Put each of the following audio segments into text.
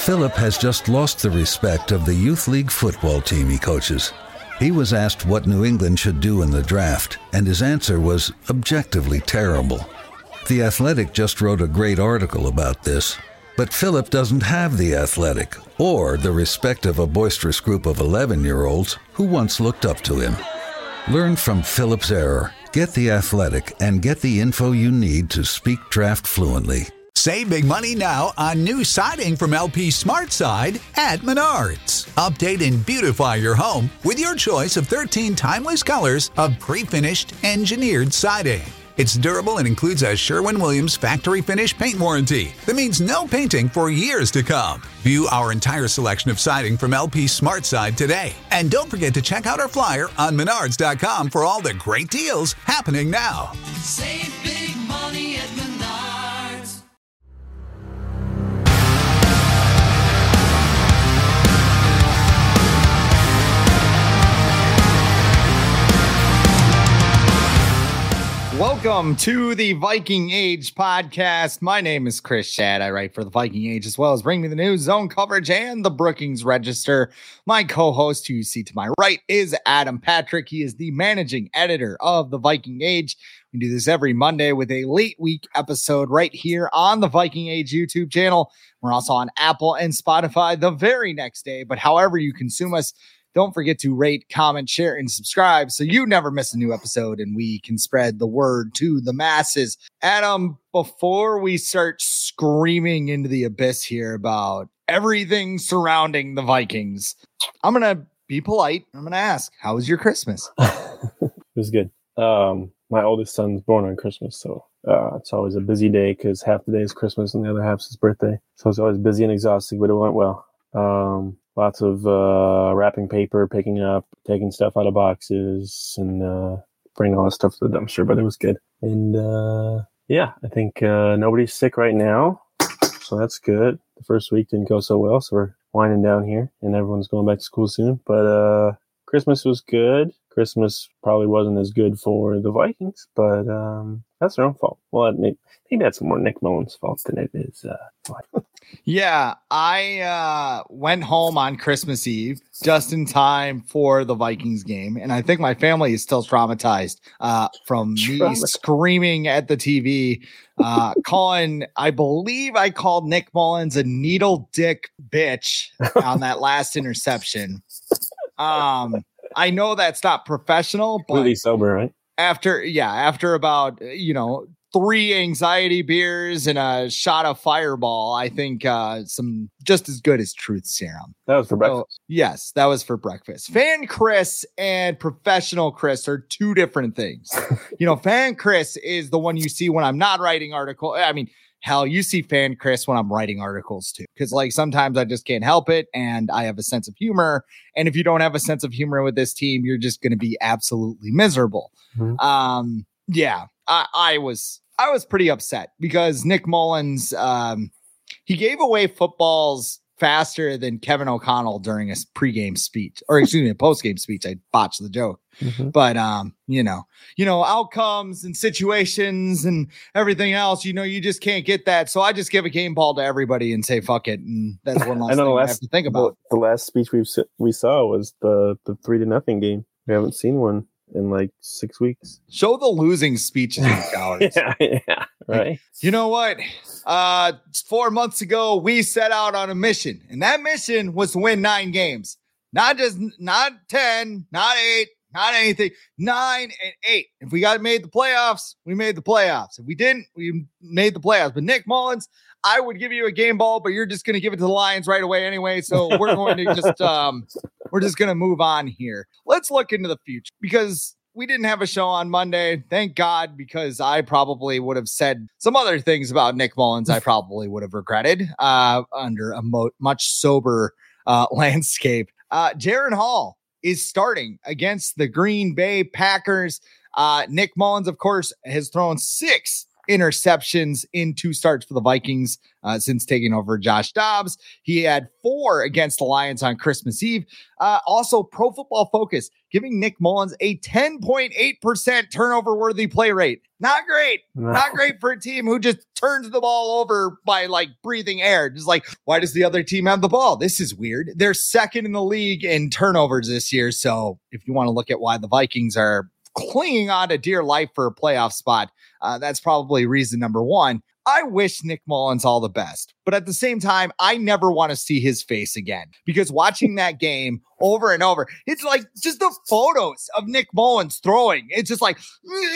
Philip has just lost the respect of the youth league football team he coaches. He was asked what New England should do in the draft, and his answer was objectively terrible. The Athletic just wrote a great article about this, but Philip doesn't have the Athletic or the respect of a boisterous group of 11-year-olds who once looked up to him. Learn from Philip's error, get the Athletic, and get the info you need to speak draft fluently. Save big money now on new siding from LP SmartSide at Menards. Update and beautify your home with your choice of 13 timeless colors of pre-finished engineered siding. It's durable and includes a Sherwin-Williams factory finish paint warranty that means no painting for years to come. View our entire selection of siding from LP SmartSide today. And don't forget to check out our flyer on Menards.com for all the great deals happening now. Save big money at Menards. Welcome to the Viking Age podcast. My name is Chris Schad. I write for the Viking Age as well as Bring Me the News, Zone Coverage, and the Brookings Register. My co-host, who you see to my right, is Adam Patrick. He is the managing editor of the Viking Age. We do this every Monday with a late week episode right here on the Viking Age YouTube channel. We're also on Apple and Spotify the very next day. But however you consume us, don't forget to rate, comment, share, and subscribe so you never miss a new episode and we can spread the word to the masses. Adam, before we start screaming into the abyss here about everything surrounding the Vikings, I'm going to be polite. I'm going to ask, how was your Christmas? It was good. My oldest son's born on Christmas, so it's always a busy day because half the day is Christmas and the other half's his birthday. So it's always busy and exhausting, but it went well. Lots of wrapping paper, picking up, taking stuff out of boxes, and bringing all that stuff to the dumpster, but it was good. And I think nobody's sick right now, so that's good. The first week didn't go so well, so we're winding down here, and everyone's going back to school soon. But Christmas was good. Christmas probably wasn't as good for the Vikings, but that's their own fault. Well, maybe that's more Nick Mullins' fault than it is mine. Yeah, I went home on Christmas Eve just in time for the Vikings game. And I think my family is still traumatized from me screaming at the TV, I believe I called Nick Mullins a needle dick bitch on that last interception. I know that's not professional, but Really sober, right? After about, 3 anxiety beers and a shot of Fireball, I think some just as good as truth serum. That was for breakfast. So, yes, that was for breakfast. Fan Chris and professional Chris are two different things. Fan Chris is the one you see when I'm not writing articles. I mean, hell, you see Fan Chris when I'm writing articles too. Because sometimes I just can't help it and I have a sense of humor. And if you don't have a sense of humor with this team, you're just going to be absolutely miserable. Mm-hmm. I was pretty upset because Nick Mullins, he gave away footballs faster than Kevin O'Connell during a postgame speech. I botched the joke, but outcomes and situations and everything else, you just can't get that. So I just give a game ball to everybody and say, fuck it. And that's one last thing I have to think about. The last speech we saw was the 3-0 game. We haven't seen one in like 6 weeks. Show the losing speeches in college. yeah, right. You know what? 4 months ago, we set out on a mission, and that mission was to win 9 games. Not 10, not 8, not anything. 9 and 8. If we made the playoffs, we made the playoffs. If we didn't, we made the playoffs. But Nick Mullins, I would give you a game ball, but you're just going to give it to the Lions right away anyway. So we're going to just we're just going to move on here. Let's look into the future because we didn't have a show on Monday. Thank God, because I probably would have said some other things about Nick Mullins I probably would have regretted under a much sober landscape. Jaren Hall is starting against the Green Bay Packers. Nick Mullins, of course, has thrown 6 interceptions in 2 starts for the Vikings since taking over Josh Dobbs. He had 4 against the Lions on Christmas Eve. Also, Pro Football Focus giving Nick Mullins a 10.8% turnover-worthy play rate. Not great. No. Not great for a team who just turns the ball over by like breathing air. Just like, why does the other team have the ball? This is weird. They're second in the league in turnovers this year. So if you want to look at why the Vikings are clinging on to dear life for a playoff spot, that's probably reason number 1. I wish Nick Mullins all the best, but at the same time, I never want to see his face again, because watching that game over and over, it's like just the photos of Nick Mullins throwing. It's just like,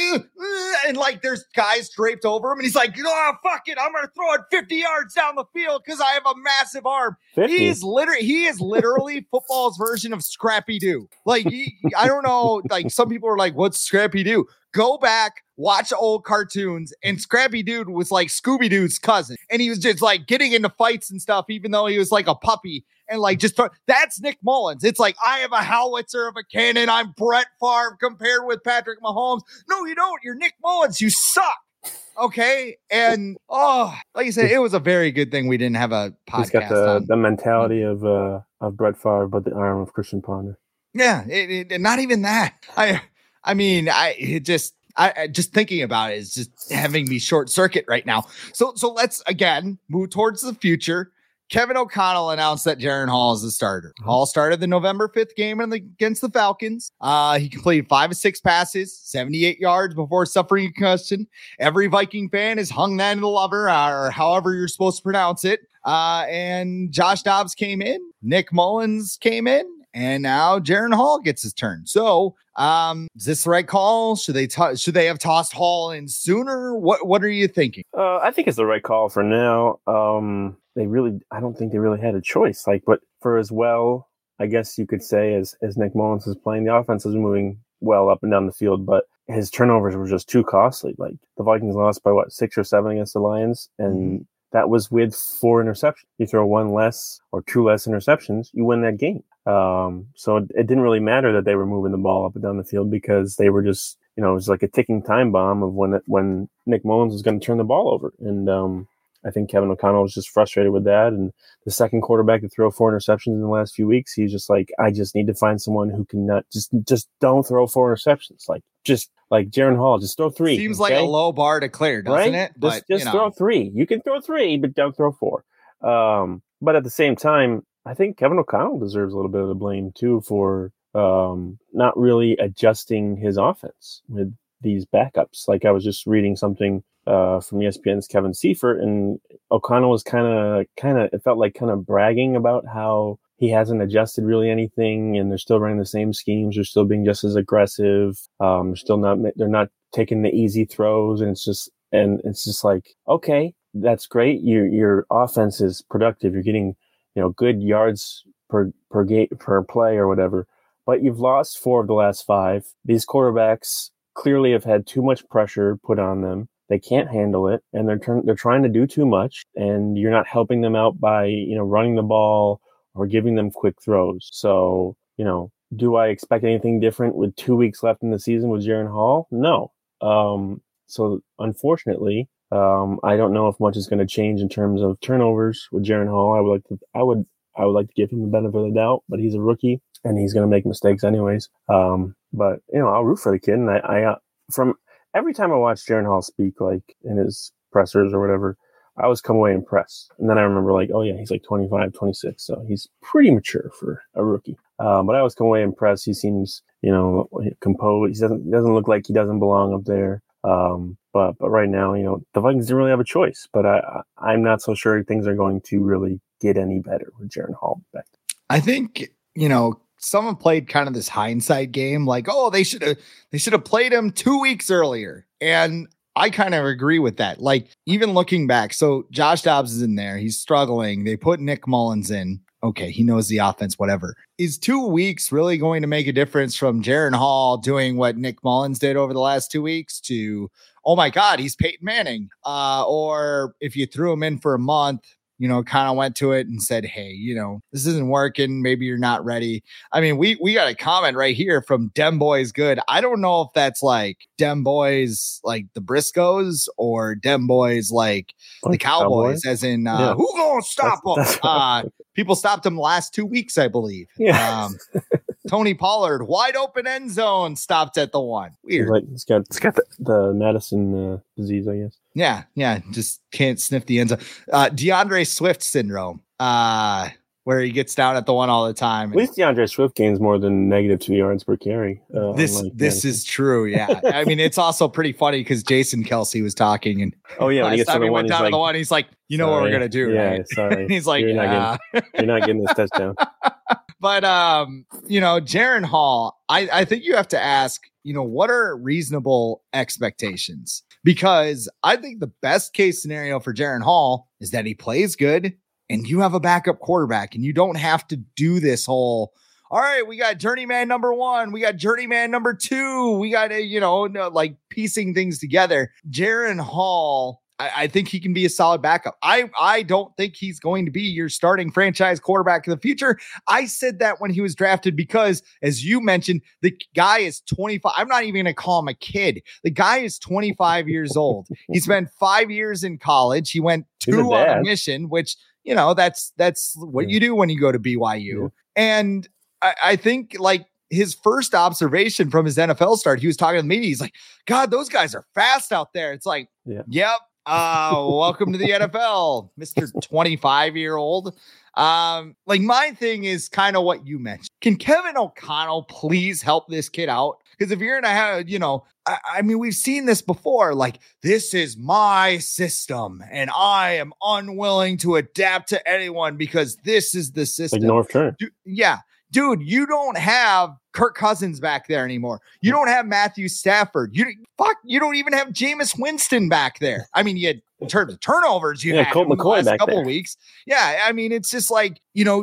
and like there's guys draped over him, and he's like, oh, fuck it, I'm going to throw it 50 yards down the field because I have a massive arm. 50. He is literally football's version of Scrappy Doo. Like, I don't know, like some people are like, what's Scrappy Doo? Go back, watch old cartoons, and Scrappy Doo was like Scooby-Doo's cousin. And he was just like getting into fights and stuff, even though he was like a puppy. And like, that's Nick Mullins. It's like, I have a howitzer of a cannon. I'm Brett Favre compared with Patrick Mahomes. No, you don't. You're Nick Mullins. You suck. Okay. And like you said, it was a very good thing we didn't have a podcast. He's got the mentality of Brett Favre, but the arm of Christian Ponder. Yeah. Not even that. I mean, just thinking about it is just having me short circuit right now. So let's again move towards the future. Kevin O'Connell announced that Jaren Hall is the starter. Hall started the November 5th game against the Falcons. He completed 5 of 6 passes, 78 yards before suffering a concussion. Every Viking fan has hung that in the lover, or however you're supposed to pronounce it. And Josh Dobbs came in, Nick Mullins came in, and now Jaren Hall gets his turn. So, is this the right call? Should they have tossed Hall in sooner? What are you thinking? I think it's the right call for now. I don't think they really had a choice. Like, but for as well, I guess you could say as Nick Mullins is playing, the offense is moving well up and down the field, but his turnovers were just too costly. Like the Vikings lost by 6 or 7 against the Lions, and that was with 4 interceptions. You throw 1 less or 2 less interceptions, you win that game. So it didn't really matter that they were moving the ball up and down the field, because they were just, it was like a ticking time bomb of when Nick Mullins was going to turn the ball over. And I think Kevin O'Connell was just frustrated with that. And the second quarterback to throw 4 interceptions in the last few weeks, he's just like, I just need to find someone who can not just don't throw 4 interceptions. Like Jaren Hall, just throw 3. Seems like a low bar to clear, doesn't it? But just throw 3. You can throw 3, but don't throw 4. But at the same time, I think Kevin O'Connell deserves a little bit of the blame too for not really adjusting his offense with these backups. Like I was just reading something from ESPN's Kevin Seifert, and O'Connell was kind of it felt like kind of bragging about how he hasn't adjusted really anything, and they're still running the same schemes. They're still being just as aggressive. They're not taking the easy throws, and it's just like, okay, that's great. Your offense is productive. You're getting good yards per play or whatever, but you've lost 4 of the last 5. These quarterbacks clearly have had too much pressure put on them. They can't handle it, and they're trying to do too much, and you're not helping them out by running the ball or giving them quick throws. So do I expect anything different with 2 weeks left in the season with Jaren Hall? No. So unfortunately, I don't know if much is going to change in terms of turnovers with Jaren Hall. I would like to give him the benefit of the doubt, but he's a rookie and he's going to make mistakes anyways. But I'll root for the kid, and I from every time I watch Jaren Hall speak, like in his pressers or whatever, I always come away impressed. And then I remember like, oh yeah, he's like 25, 26, so he's pretty mature for a rookie. But I always come away impressed. He seems composed. He doesn't look like he doesn't belong up there. But right now, the Vikings didn't really have a choice, but I'm not so sure things are going to really get any better with Jaren Hall back there. I think, someone played kind of this hindsight game, like, oh, they should have played him 2 weeks earlier. And I kind of agree with that. Like, even looking back, so Josh Dobbs is in there. He's struggling. They put Nick Mullins in. Okay, he knows the offense, whatever. Is 2 weeks really going to make a difference from Jaren Hall doing what Nick Mullins did over the last 2 weeks to, oh my God, he's Peyton Manning? Or if you threw him in for a month, kind of went to it and said, hey, this isn't working. Maybe you're not ready. I mean, we got a comment right here from Dem Boys Good. I don't know if that's like Dem Boys like the Briscoes or Dem Boys like the Cowboys, as in who gonna stop them? People stopped them the last 2 weeks, I believe. Yeah. Tony Pollard, wide open end zone, stopped at the 1. Weird. It's got the Madison disease, I guess. Yeah, just can't sniff the end zone. DeAndre Swift syndrome, where he gets down at the 1 all the time. At least DeAndre Swift gains more than -2 yards per carry. This is true, yeah. I mean, it's also pretty funny because Jason Kelsey was talking, and when he gets time he went down to the 1, he's like, what we're gonna do, yeah, right? Sorry. And he's like, you're not getting this touchdown. But Jaren Hall, I think you have to ask, what are reasonable expectations? Because I think the best case scenario for Jaren Hall is that he plays good and you have a backup quarterback and you don't have to do this whole, all right, we got journeyman number 1, we got journeyman number 2, we got like piecing things together. Jaren Hall, I think he can be a solid backup. I don't think he's going to be your starting franchise quarterback in the future. I said that when he was drafted because, as you mentioned, the guy is 25. I'm not even going to call him a kid. The guy is 25 years old. He spent 5 years in college. He went 2 on a mission, which, that's what you do when you go to BYU. Yeah. And I think like his first observation from his NFL start, he was talking to the media. He's like, God, those guys are fast out there. It's like, yep. Welcome to the NFL, Mr. 25-year-old. Like my thing is kind of what you mentioned. Can Kevin O'Connell please help this kid out? Because if you're going to have, I mean, we've seen this before. Like, this is my system and I am unwilling to adapt to anyone because this is the system. Like North Turner. Dude, you don't have Kirk Cousins back there anymore. You don't have Matthew Stafford. You don't even have Jameis Winston back there. I mean, in terms of turnovers, you had Colt McCoy the last back couple there. Weeks. Yeah, I mean, it's just like,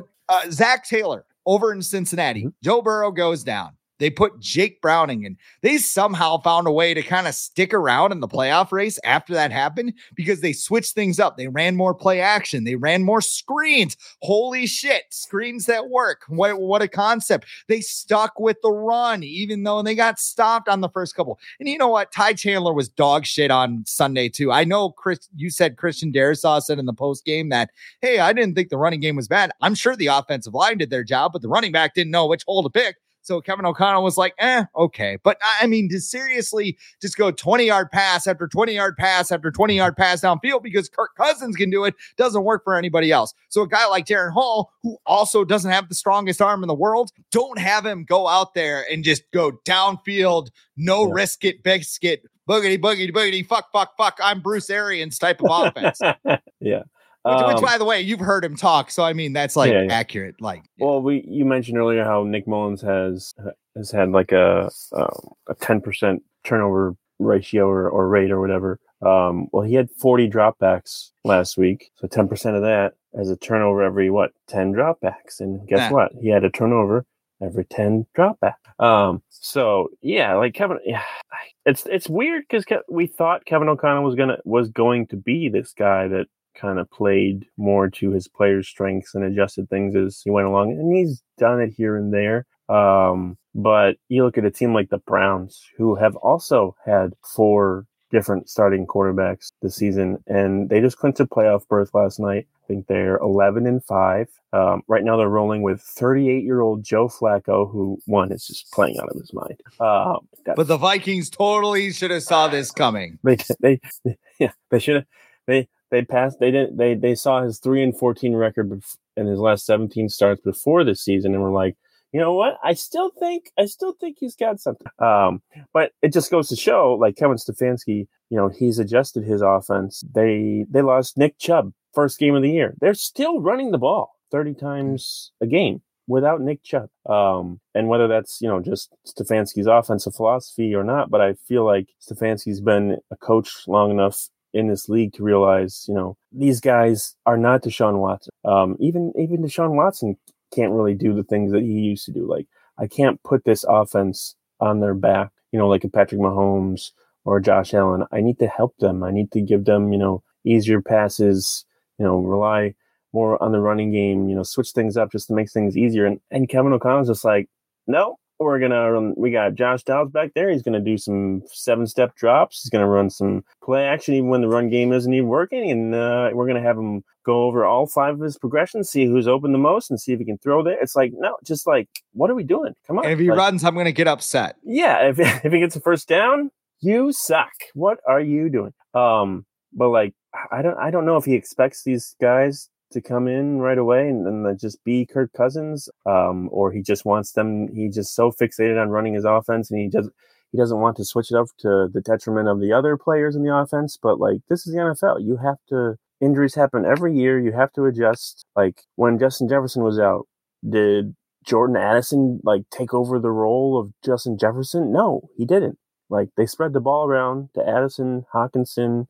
Zach Taylor over in Cincinnati. Mm-hmm. Joe Burrow goes down. They put Jake Browning in. They somehow found a way to kind of stick around in the playoff race after that happened because they switched things up. They ran more play action. They ran more screens. Holy shit. Screens that work. What a concept. They stuck with the run, even though they got stopped on the first couple. And you know what? Ty Chandler was dog shit on Sunday too. I know, Chris, you said Christian Darrisaw said in the post game that, hey, I didn't think the running game was bad. I'm sure the offensive line did their job, but the running back didn't know which hole to pick. So Kevin O'Connell was like, okay. But I mean, to seriously just go 20-yard pass after 20-yard pass after 20-yard pass downfield because Kirk Cousins can do it doesn't work for anybody else. So a guy like Jaren Hall, who also doesn't have the strongest arm in the world, don't have him go out there and just go downfield, risk it, biscuit, boogity, boogity, boogity, fuck, I'm Bruce Arians type of offense. Yeah. Which, by the way, you've heard him talk, so I mean that's accurate. Well, you mentioned earlier how Nick Mullins has had like a 10% turnover ratio or rate or whatever. Well, he had 40 dropbacks last week, so 10% of that as a turnover every 10 dropbacks, and guess what? He had a turnover every 10 dropbacks. So yeah, like Kevin, it's weird because we thought Kevin O'Connell was going to be this guy that kind of played more to his players' strengths and adjusted things as he went along. And he's done it here and there. But you look at a team like the Browns, who have also had 4 different starting quarterbacks this season, and they just clinched a playoff berth last night. I think they're 11-5. Right now they're rolling with 38-year-old Joe Flacco, who is just playing out of his mind. But the Vikings totally should have saw this coming. They should have. They passed. They saw his 3-14 record in his last 17 starts before this season, and were like, you know what? I still think he's got something. But it just goes to show, like Kevin Stefanski, he's adjusted his offense. They lost Nick Chubb first game of the year. They're still running the ball 30 times a game without Nick Chubb. And whether that's just Stefanski's offensive philosophy or not, but I feel like Stefanski's been a coach long enough in this league to realize, these guys are not Deshaun Watson. Even Deshaun Watson can't really do the things that he used to do. Like, I can't put this offense on their back, like a Patrick Mahomes or Josh Allen. I need to help them. I need to give them, easier passes, rely more on the running game, switch things up just to make things easier. And Kevin O'Connell's just like, no, we got Josh Dobbs back there. He's going to do some 7-step drops. He's going to run some play action even when the run game isn't even working. And we're going to have him go over all 5 of his progressions, see who's open the most and see if he can throw there. It's like, no, just like, what are we doing? Come on. And if he runs, I'm going to get upset. Yeah. If he gets a first down, you suck. What are you doing? But like, I don't know if he expects these guys to come in right away and just be Kirk Cousins, or he just wants them. He's just so fixated on running his offense, and he doesn't want to switch it up to the detriment of the other players in the offense. But like, this is the NFL. You have to. Injuries happen every year. You have to adjust. Like when Justin Jefferson was out, did Jordan Addison like take over the role of Justin Jefferson? No, he didn't. Like they spread the ball around to Addison, Hawkinson,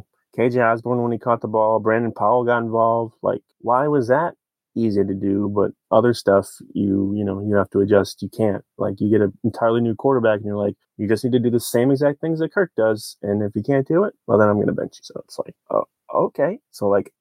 KJ Osborne when he caught the ball, Brandon Powell got involved. Like, why was that easy to do? But other stuff, you have to adjust. You can't. Like, you get an entirely new quarterback, and you're like, you just need to do the same exact things that Kirk does. And if you can't do it, well, then I'm going to bench you. So it's like, oh, okay. So like,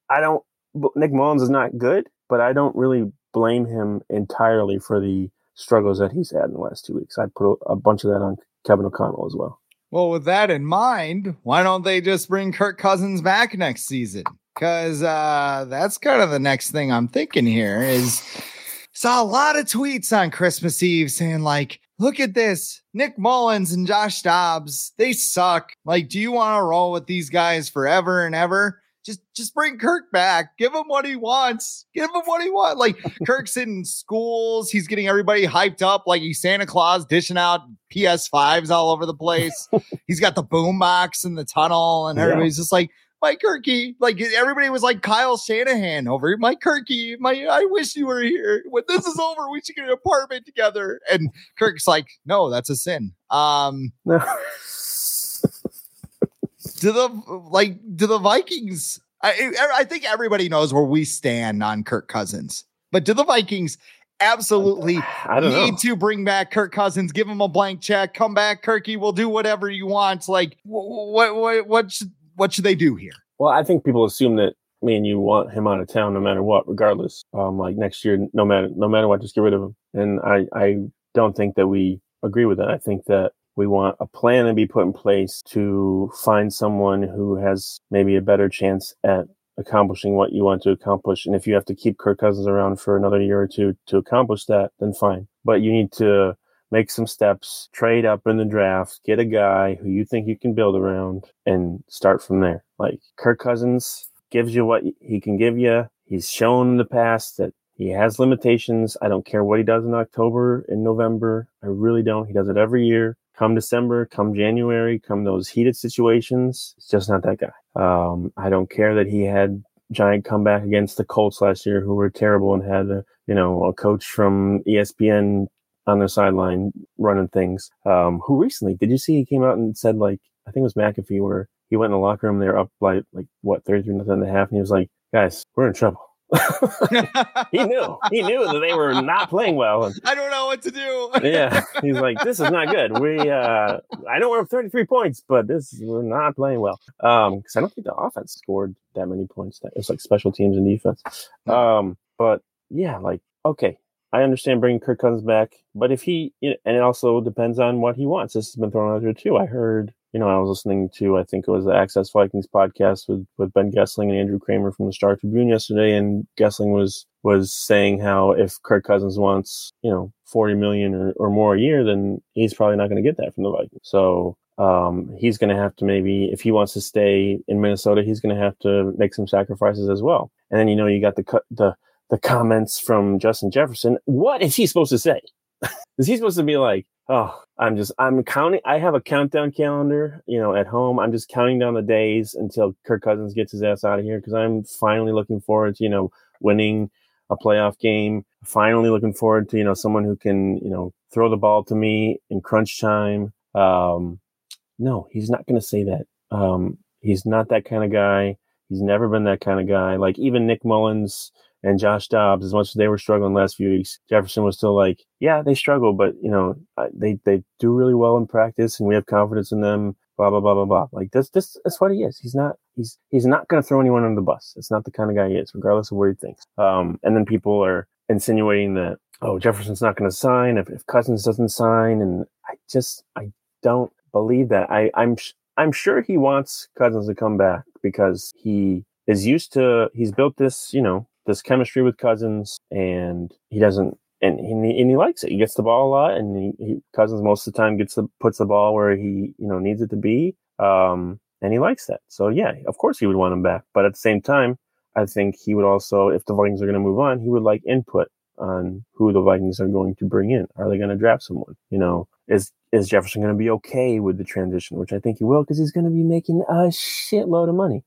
Nick Mullins is not good, but I don't really blame him entirely for the struggles that he's had in the last 2 weeks. I'd put a bunch of that on Kevin O'Connell as well. Well, with that in mind, why don't they just bring Kirk Cousins back next season? Because that's kind of the next thing I'm thinking here is saw a lot of tweets on Christmas Eve saying like, look at this, Nick Mullins and Josh Dobbs, they suck. Like, do you want to roll with these guys forever and ever? Just bring Kirk back. Give him what he wants. Like Kirk's in schools. He's getting everybody hyped up like he's Santa Claus dishing out PS5s all over the place. He's got the boombox in the tunnel and everybody's just like, Mike Kirky. Like everybody was like Kyle Shanahan over Mike Kirky. I wish you were here. When this is over, we should get an apartment together. And Kirk's like, no, that's a sin. No. Do the Vikings? I think everybody knows where we stand on Kirk Cousins, but do the Vikings absolutely need to bring back Kirk Cousins? Give him a blank check. Come back, Kirky. We'll do whatever you want. Like, what should they do here? Well, I think people assume that you want him out of town no matter what, regardless. Like next year, no matter what, just get rid of him. And I don't think that we agree with that. I think that we want a plan to be put in place to find someone who has maybe a better chance at accomplishing what you want to accomplish. And if you have to keep Kirk Cousins around for another year or two to accomplish that, then fine. But you need to make some steps, trade up in the draft, get a guy who you think you can build around, and start from there. Like Kirk Cousins gives you what he can give you. He's shown in the past that he has limitations. I don't care what he does in October and November. I really don't. He does it every year. Come December, come January, come those heated situations, it's just not that guy. I don't care that he had giant comeback against the Colts last year, who were terrible and had a coach from ESPN on their sideline running things. Who recently, did you see he came out and said, like, I think it was McAfee, where he went in the locker room, they were up by 33-0 and a half, and he was like, guys, we're in trouble. He knew that they were not playing well. And, I don't know what to do. Yeah, he's like, this is not good. I know we're up 33 points, but we're not playing well. Because I don't think the offense scored that many points. It was like special teams and defense. But yeah, like, okay, I understand bringing Kirk Cousins back, but if he, and it also depends on what he wants. This has been thrown out there too. I heard. I was listening to, I think it was the Access Vikings podcast with Ben Gessling and Andrew Kramer from the Star Tribune yesterday. And Gessling was saying how if Kirk Cousins wants, $40 million or more a year, then he's probably not going to get that from the Vikings. So he's going to have to, maybe if he wants to stay in Minnesota, he's going to have to make some sacrifices as well. And then, you got the comments from Justin Jefferson. What is he supposed to say? Is he supposed to be like, oh, I'm counting. I have a countdown calendar, at home. I'm just counting down the days until Kirk Cousins gets his ass out of here, because I'm finally looking forward to, winning a playoff game. Finally looking forward to, someone who can, throw the ball to me in crunch time. No, he's not going to say that. He's not that kind of guy. He's never been that kind of guy. Like even Nick Mullins and Josh Dobbs, as much as they were struggling the last few weeks, Jefferson was still like, yeah, they struggle, but they do really well in practice, and we have confidence in them. blah blah blah blah blah. Like that's what he is. He's not going to throw anyone under the bus. It's not the kind of guy he is, regardless of what he thinks. And then people are insinuating that, oh, Jefferson's not going to sign if Cousins doesn't sign, and I don't believe that. I'm sure he wants Cousins to come back because he is used to. He's built this, this chemistry with Cousins, and he doesn't. And he likes it. He gets the ball a lot, and Cousins most of the time puts the ball where he needs it to be. And he likes that. So yeah, of course he would want him back. But at the same time, I think he would also, if the Vikings are going to move on, he would like input on who the Vikings are going to bring in. Are they going to draft someone? Is Jefferson going to be okay with the transition? Which I think he will, because he's going to be making a shitload of money.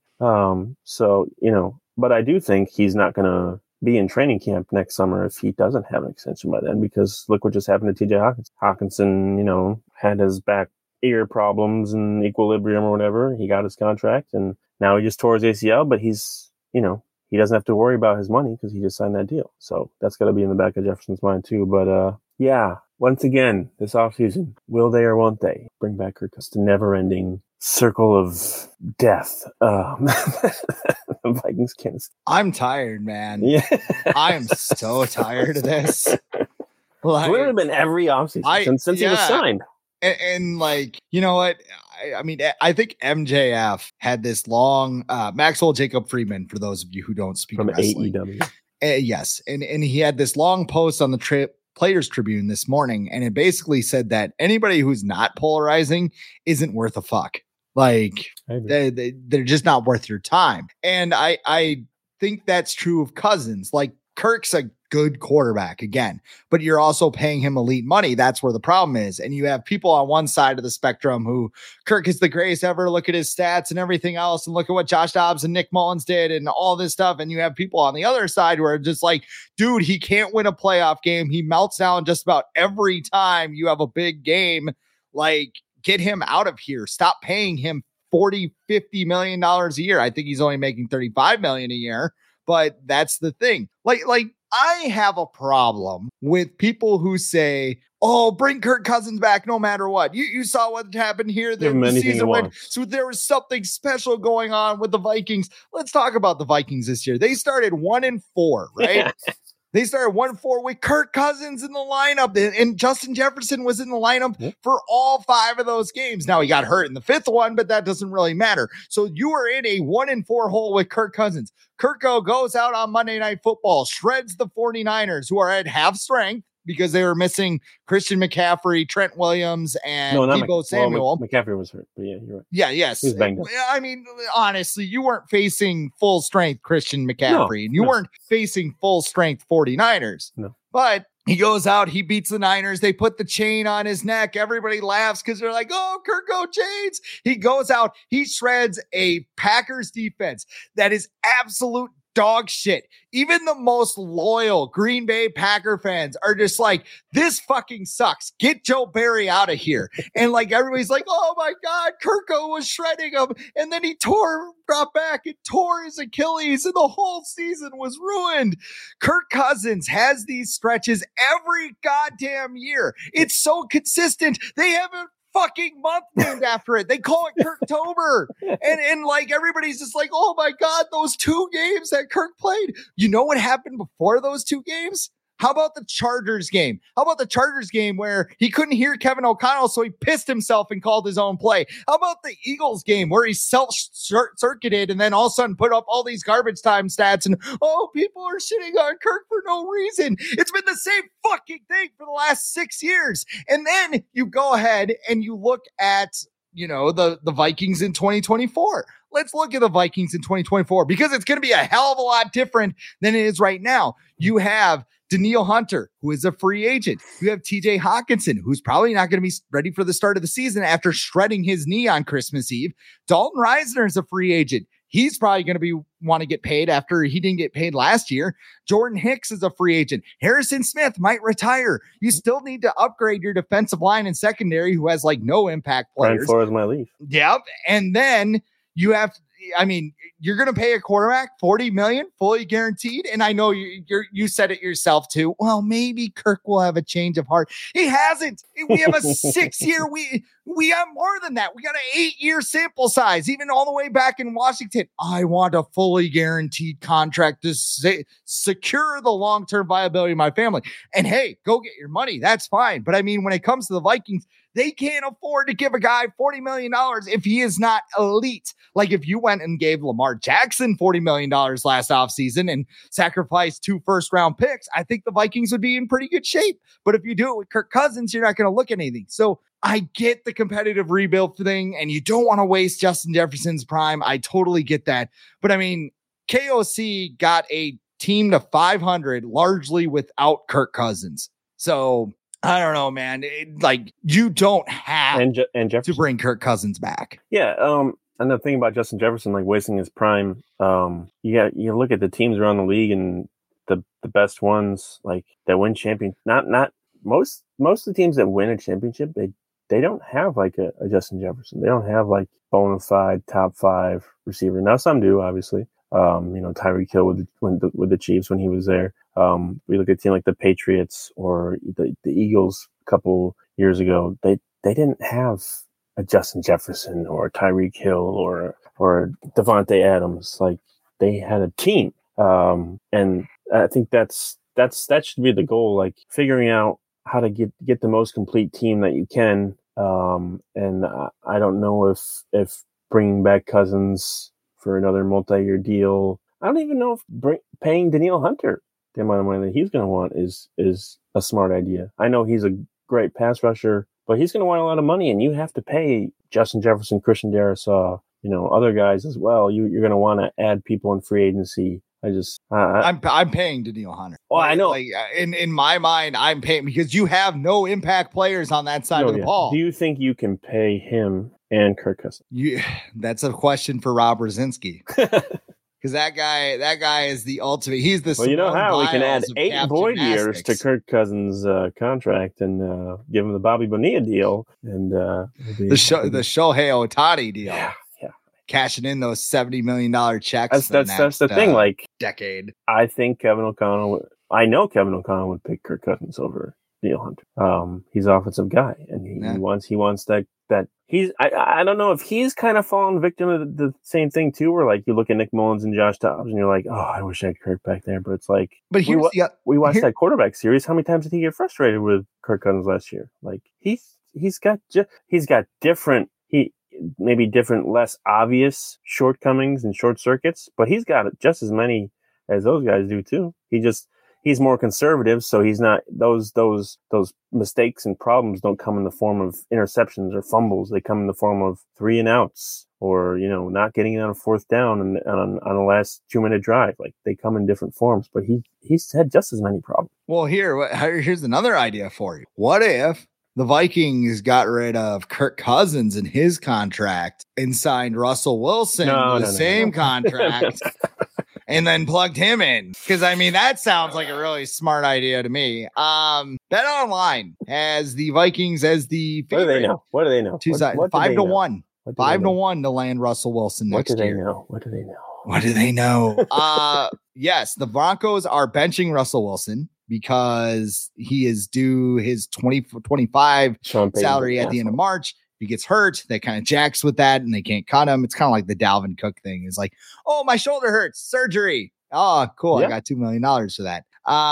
But I do think he's not going to be in training camp next summer if he doesn't have an extension by then, because look what just happened to TJ Hawkinson. Hawkinson, had his back ear problems and equilibrium or whatever. He got his contract, and now he just tore his ACL, but he's, he doesn't have to worry about his money because he just signed that deal. So that's got to be in the back of Jefferson's mind too. But yeah, once again, this offseason, will they or won't they bring back Kirk Cousins? The never-ending circle of death. The Vikings can't. I'm tired, man. Yeah. I am so tired of this. It's literally been every offseason since he was signed. And like, you know what? I mean, I think MJF had this long, Maxwell Jacob Friedman, for those of you who don't speak from wrestling. AEW. Yes. And he had this long post on the Players Tribune this morning, and it basically said that anybody who's not polarizing isn't worth a fuck. Like they're just not worth your time. And I think that's true of Cousins. Like Kirk's a good quarterback again, but you're also paying him elite money. That's where the problem is. And you have people on one side of the spectrum who Kirk is the greatest ever. Look at his stats and everything else. And look at what Josh Dobbs and Nick Mullins did and all this stuff. And you have people on the other side who are just like, dude, he can't win a playoff game. He melts down just about every time you have a big game. Like, get him out of here. Stop paying him $40-50 million a year. I think he's only making $35 million a year, but that's the thing. Like I have a problem with people who say, oh, bring Kirk Cousins back no matter what. You saw what happened here. The season went, so there was something special going on with the Vikings. Let's talk about the Vikings this year. They started 1-4, right? They started 1-4 with Kirk Cousins in the lineup, and Justin Jefferson was in the lineup for all 5 of those games. Now he got hurt in the 5th one, but that doesn't really matter. So you were in a 1-4 hole with Kirk Cousins. Kirko goes out on Monday Night Football, shreds the 49ers, who are at half strength because they were missing Christian McCaffrey, Trent Williams, and Deebo Samuel. Well, McCaffrey was hurt, but yeah, you're right. Yeah, yes. He was banged up. I mean, honestly, you weren't facing full strength Christian McCaffrey, and you weren't facing full strength 49ers. No. But he goes out, he beats the Niners. They put the chain on his neck. Everybody laughs because they're like, oh, Kirko chains. He goes out, he shreds a Packers defense that is absolute dog shit. Even the most loyal Green Bay Packer fans are just like, this fucking sucks. Get Joe Barry out of here. And like, everybody's like, oh my God, Kirko was shredding him. And then he got back and tore his Achilles, and the whole season was ruined. Kirk Cousins has these stretches every goddamn year. It's so consistent. They haven't fucking month named after it. They call it Kirktober. and like everybody's just like, oh my God, those 2 games that Kirk played. You know what happened before those 2 games? How about the Chargers game? How about the Chargers game where he couldn't hear Kevin O'Connell, so he pissed himself and called his own play? How about the Eagles game where he self-circuited and then all of a sudden put up all these garbage time stats and, oh, people are shitting on Kirk for no reason. It's been the same fucking thing for the last 6 years. And then you go ahead and you look at, the Vikings in 2024. Let's look at the Vikings in 2024 because it's going to be a hell of a lot different than it is right now. You have Danielle Hunter, who is a free agent. You have TJ Hawkinson, who's probably not going to be ready for the start of the season after shredding his knee on Christmas Eve. Dalton Reisner is a free agent. He's probably going to want to get paid after he didn't get paid last year. Jordan Hicks is a free agent. Harrison Smith might retire. You still need to upgrade your defensive line and secondary, who has like no impact players. Brian Flores might leave. Yep. And then you have, I mean, you're going to pay a quarterback $40 million fully guaranteed. And I know you said it yourself too. Well, maybe Kirk will have a change of heart. He hasn't. We have a 6-year. We have more than that. We got an 8-year sample size, even all the way back in Washington. I want a fully guaranteed contract to secure the long-term viability of my family. And hey, go get your money. That's fine. But I mean, when it comes to the Vikings, they can't afford to give a guy $40 million if he is not elite. Like if you went and gave Lamar Jackson $40 million last offseason and sacrificed 2 first-round picks, I think the Vikings would be in pretty good shape. But if you do it with Kirk Cousins, you're not going to look at anything. So I get the competitive rebuild thing, and you don't want to waste Justin Jefferson's prime. I totally get that. But I mean, KOC got a team to 500 largely without Kirk Cousins. So I don't know, man. You don't have to bring Kirk Cousins back. Yeah. And the thing about Justin Jefferson, like wasting his prime, you look at the teams around the league and the best ones, like that win not most of the teams that win a championship, they don't have like a Justin Jefferson. They don't have like bona fide top 5 receiver. Now some do, obviously. Tyreek Hill with the Chiefs when he was there. We look at a team like the Patriots or the Eagles a couple years ago. They didn't have a Justin Jefferson or Tyreek Hill or Devontae Adams. Like they had a team. And I think that should be the goal, like figuring out how to get the most complete team that you can. And I don't know if bringing back Cousins for another multi-year deal, I don't even know if paying Danielle Hunter the amount of money that he's going to want is a smart idea. I know he's a great pass rusher, but he's going to want a lot of money, and you have to pay Justin Jefferson, Christian Darrisaw, other guys as well. You're going to want to add people in free agency. I'm paying Danielle Hunter. Well, I know. Like in my mind, I'm paying because you have no impact players on that side of the ball. Do you think you can pay him and Kirk Cousins? That's a question for Rob Brzezinski. Because that guy is the ultimate. He's the. Well, you know how we can add 8 Boyd years to Kirk Cousins' contract and give him the Bobby Bonilla deal and the Shohei Ohtani deal. Yeah. Cashing in those $70 million checks. That's the thing. Like decade. I think Kevin O'Connell. I know Kevin O'Connell would pick Kirk Cousins over Danielle Hunter. He's an offensive guy, and he wants that. He's. I don't know if he's kind of fallen victim of the same thing too, where like you look at Nick Mullins and Josh Dobbs, and you're like, oh, I wish I had Kirk back there. But it's like, we watched that quarterback series. How many times did he get frustrated with Kirk Cousins last year? Like he's got different. Maybe different, less obvious shortcomings and short circuits, but he's got just as many as those guys do too. He's more conservative, so he's not those mistakes and problems don't come in the form of interceptions or fumbles. They come in the form of 3 and outs or not getting it on a 4th down and on a last 2-minute drive. Like they come in different forms, but he's had just as many problems. Well, here's another idea for you. What if the Vikings got rid of Kirk Cousins in his contract and signed Russell Wilson to the same contract and then plugged him in? Because, I mean, that sounds like a really smart idea to me. BetOnline has the Vikings as the favorite. What do they know? 5-1. 5-1 to land Russell Wilson next year. What do they know? Yes, the Broncos are benching Russell Wilson because he is due his 2025 salary at the end of March. If he gets hurt, they kind of jacks with that and they can't cut him. It's kind of like the Dalvin Cook thing. It's like, oh, my shoulder hurts, surgery. Oh, cool. Yeah. I got $2 million for that.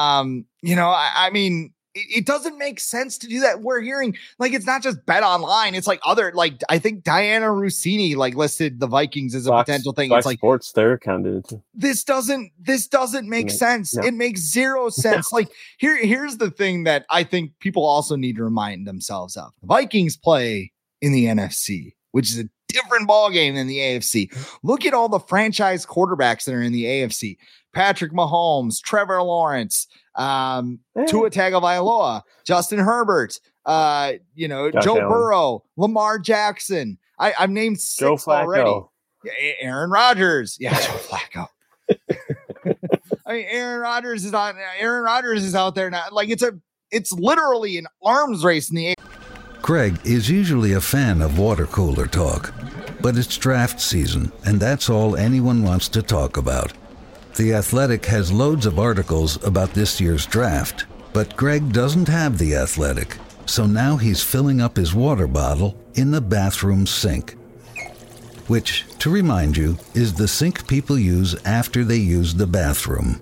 I mean, it doesn't make sense to do that. We're hearing like it's not just BetOnline. It's like I think Diana Rossini listed the Vikings as a potential thing. Fox it's like Sports, their account did it too. This doesn't make sense. No. It makes zero sense. No. Like here's the thing that I think people also need to remind themselves of. The Vikings play in the NFC, which is a different ballgame than the AFC. Look at all the franchise quarterbacks that are in the AFC. Patrick Mahomes, Trevor Lawrence, Tua Tagovailoa, Justin Herbert, Joe Allen. Burrow, Lamar Jackson. I've named 6 already. Aaron Rodgers. Yeah, Joe Flacco. I mean, Aaron Rodgers is out there now. Like it's literally an arms race in the Craig is usually a fan of water cooler talk. But it's draft season, and that's all anyone wants to talk about. The Athletic has loads of articles about this year's draft, but Greg doesn't have The Athletic, so now he's filling up his water bottle in the bathroom sink. Which, to remind you, is the sink people use after they use the bathroom.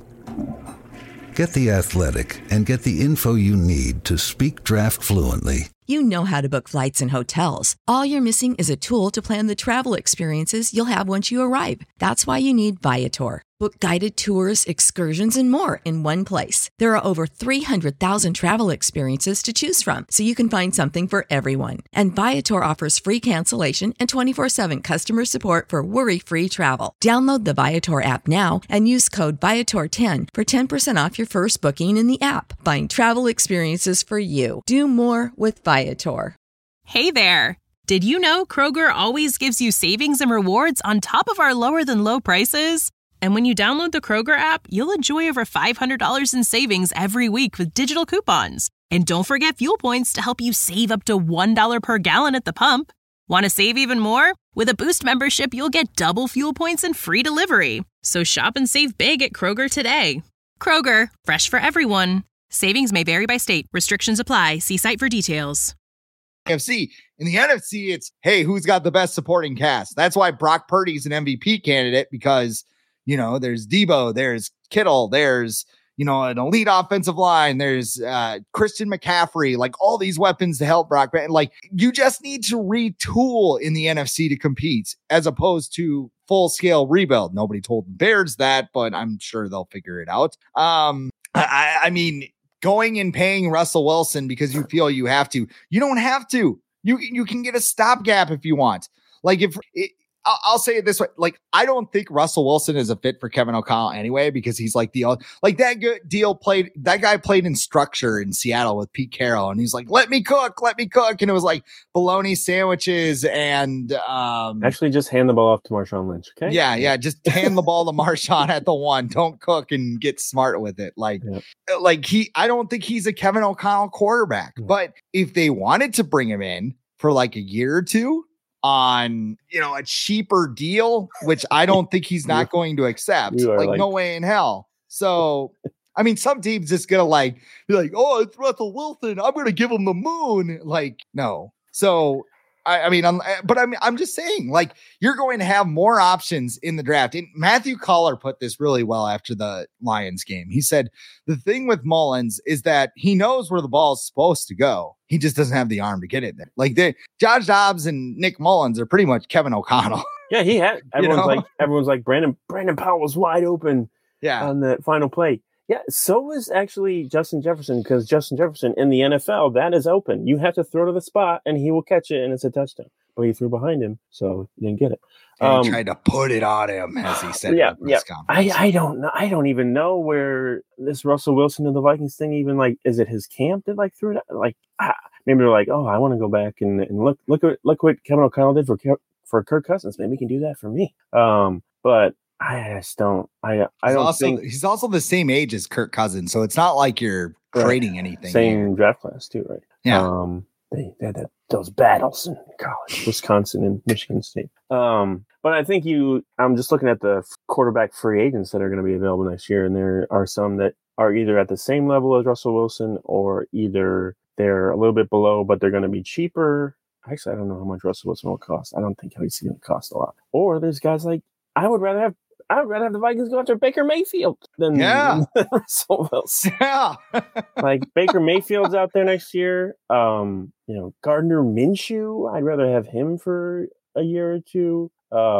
Get The Athletic and get the info you need to speak draft fluently. You know how to book flights and hotels. All you're missing is a tool to plan the travel experiences you'll have once you arrive. That's why you need Viator. Book guided tours, excursions, and more in one place. There are over 300,000 travel experiences to choose from, so you can find something for everyone. And Viator offers free cancellation and 24/7 customer support for worry-free travel. Download the Viator app now and use code Viator10 for 10% off your first booking in the app. Find travel experiences for you. Do more with Viator. Hey there! Did you know Kroger always gives you savings and rewards on top of our lower-than-low prices? And when you download the Kroger app, you'll enjoy over $500 in savings every week with digital coupons. And don't forget fuel points to help you save up to $1 per gallon at the pump. Want to save even more? With a Boost membership, you'll get double fuel points and free delivery. So shop and save big at Kroger today. Kroger, fresh for everyone. Savings may vary by state. Restrictions apply. See site for details. NFC. In the NFC, it's, hey, who's got the best supporting cast? That's why Brock Purdy's an MVP candidate, because there's Debo, there's Kittle, there's, an elite offensive line, there's Christian McCaffrey, like all these weapons to help Brock. Like, you just need to retool in the NFC to compete as opposed to full scale rebuild. Nobody told the Bears that, but I'm sure they'll figure it out. I mean, going and paying Russell Wilson because you feel you have to, you don't have to. You can get a stopgap if you want. Like, I'll say it this way. Like, I don't think Russell Wilson is a fit for Kevin O'Connell anyway, because he's like that guy played in structure in Seattle with Pete Carroll. And he's like, let me cook. And it was like bologna sandwiches and, actually just hand the ball off to Marshawn Lynch. Okay. Yeah. Just hand the ball to Marshawn at the one. Don't cook and get smart with it. I don't think he's a Kevin O'Connell quarterback, but if they wanted to bring him in for like a year or two, on a cheaper deal, which I don't think he's not going to accept. No way in hell. So I mean, some teams just gonna be like, oh, it's Russell Wilson, I'm gonna give him the moon. No. So I'm just saying, you're going to have more options in the draft. And Matthew Collar put this really well after the Lions game. He said, the thing with Mullins is that he knows where the ball is supposed to go. He just doesn't have the arm to get it there. Josh Dobbs and Nick Mullins are pretty much Kevin O'Connell. Yeah, he had. Everyone's like Brandon Powell was wide open. Yeah, on the final play. Yeah, so was actually Justin Jefferson, because Justin Jefferson in the NFL, that is open. You have to throw to the spot and he will catch it and it's a touchdown. But he threw behind him, so he didn't get it. He tried to put it on him, as he said. Yeah. I don't know. I don't even know where this Russell Wilson and the Vikings thing even is it his camp that threw it out? Maybe they're like, oh, I want to go back and look what Kevin O'Connell did for Kirk Cousins. Maybe he can do that for me. But I just don't. I don't think he's also the same age as Kirk Cousins, so it's not like you're trading anything. Same here. Draft class too, right? Yeah. They had those battles in college, Wisconsin and Michigan State. But I think I'm just looking at the quarterback free agents that are going to be available next year, and there are some that are either at the same level as Russell Wilson, or either they're a little bit below, but they're going to be cheaper. Actually, I don't know how much Russell Wilson will cost. I don't think he's going to cost a lot. Or there's guys I would rather have the Vikings go after Baker Mayfield than Russell Wilson. Yeah. Baker Mayfield's out there next year. Gardner Minshew, I'd rather have him for a year or two.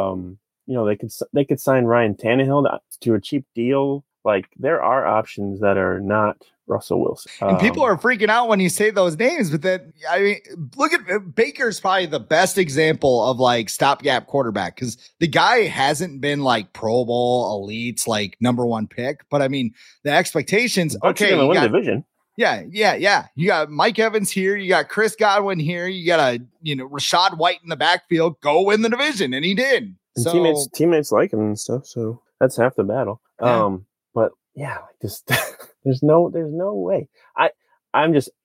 They could sign Ryan Tannehill to a cheap deal. There are options that are not Russell Wilson. And people are freaking out when you say those names, but look at Baker's probably the best example of stopgap quarterback, because the guy hasn't been Pro Bowl elites, number one pick. But I mean, the expectations. Okay, you win the division. Yeah. You got Mike Evans here. You got Chris Godwin here. You got Rashad White in the backfield. Go win the division, and he did. And so teammates like him and stuff. So that's half the battle. Yeah. But yeah, just there's no way.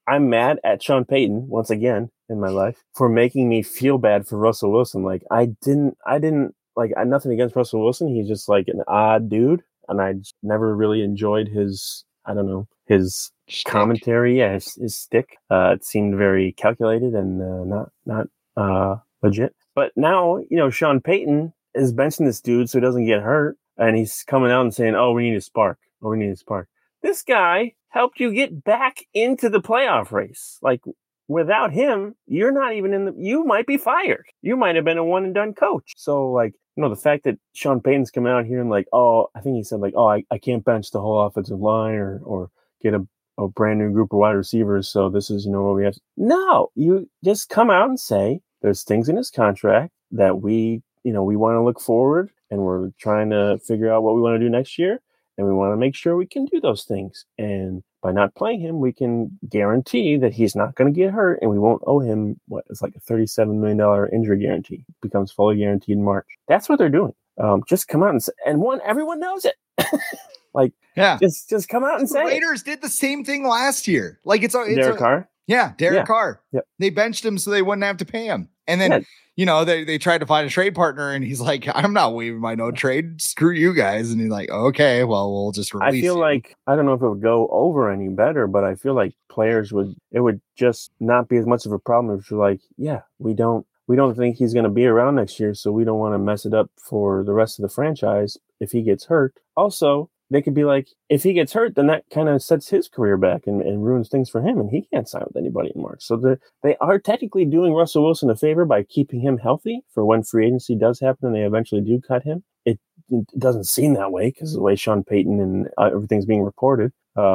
I'm mad at Sean Payton once again in my life for making me feel bad for Russell Wilson. Like I didn't like, I nothing against Russell Wilson. He's just like an odd dude, and I just never really enjoyed his, I don't know, his Shtick. commentary. Yeah, his stick. It seemed very calculated and not legit. But now, Sean Payton is benching this dude so he doesn't get hurt, and he's coming out and saying, "Oh, we need a spark. Oh, we need a spark." This guy helped you get back into the playoff race. Like, without him, you're not even you might be fired. You might have been a one and done coach. So, like, the fact that Sean Payton's coming out here and like, oh, I think he said like, oh, I can't bench the whole offensive line or get a brand new group of wide receivers. So this is, what we have. No, you just come out and say there's things in his contract that we want to look forward, and we're trying to figure out what we want to do next year. And we want to make sure we can do those things. And by not playing him, we can guarantee that he's not going to get hurt, and we won't owe him it's like a $37 million injury guarantee. It becomes fully guaranteed in March. That's what they're doing. Just come out and say, and everyone knows it. Like, yeah, just come out and say. The Raiders did the same thing last year. Like it's Derek Carr. Yeah, Derek Carr. Yep. They benched him so they wouldn't have to pay him. And then, they tried to find a trade partner, and he's like, I'm not waiving my no trade. Screw you guys. And he's like, okay, well, we'll just release I feel you. like, I don't know if it would go over any better, but I feel like players it would just not be as much of a problem if you're like, yeah, we don't think he's going to be around next year, so we don't want to mess it up for the rest of the franchise if he gets hurt. Also, they could be like, if he gets hurt, then that kind of sets his career back and ruins things for him, and he can't sign with anybody in March. So they are technically doing Russell Wilson a favor by keeping him healthy for when free agency does happen and they eventually do cut him. It doesn't seem that way because of the way Sean Payton and everything's being reported.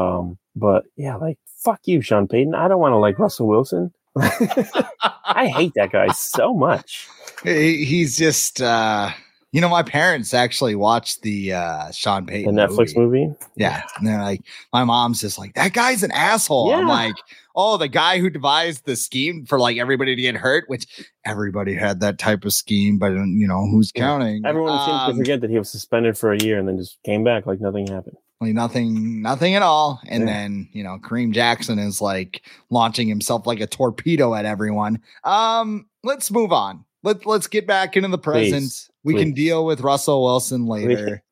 But yeah, like, fuck you, Sean Payton. I don't want to like Russell Wilson. I hate that guy so much. He's just... my parents actually watched the Sean Payton the Netflix movie. Yeah. And they're like, my mom's just like, that guy's an asshole. Yeah. I'm like, oh, the guy who devised the scheme for like everybody to get hurt, which everybody had that type of scheme, but who's counting? Everyone seems to forget that he was suspended for a year and then just came back like nothing happened. Like nothing at all. And then, Kareem Jackson is like launching himself like a torpedo at everyone. Let's move on. Let's get back into the present. We can deal with Russell Wilson later.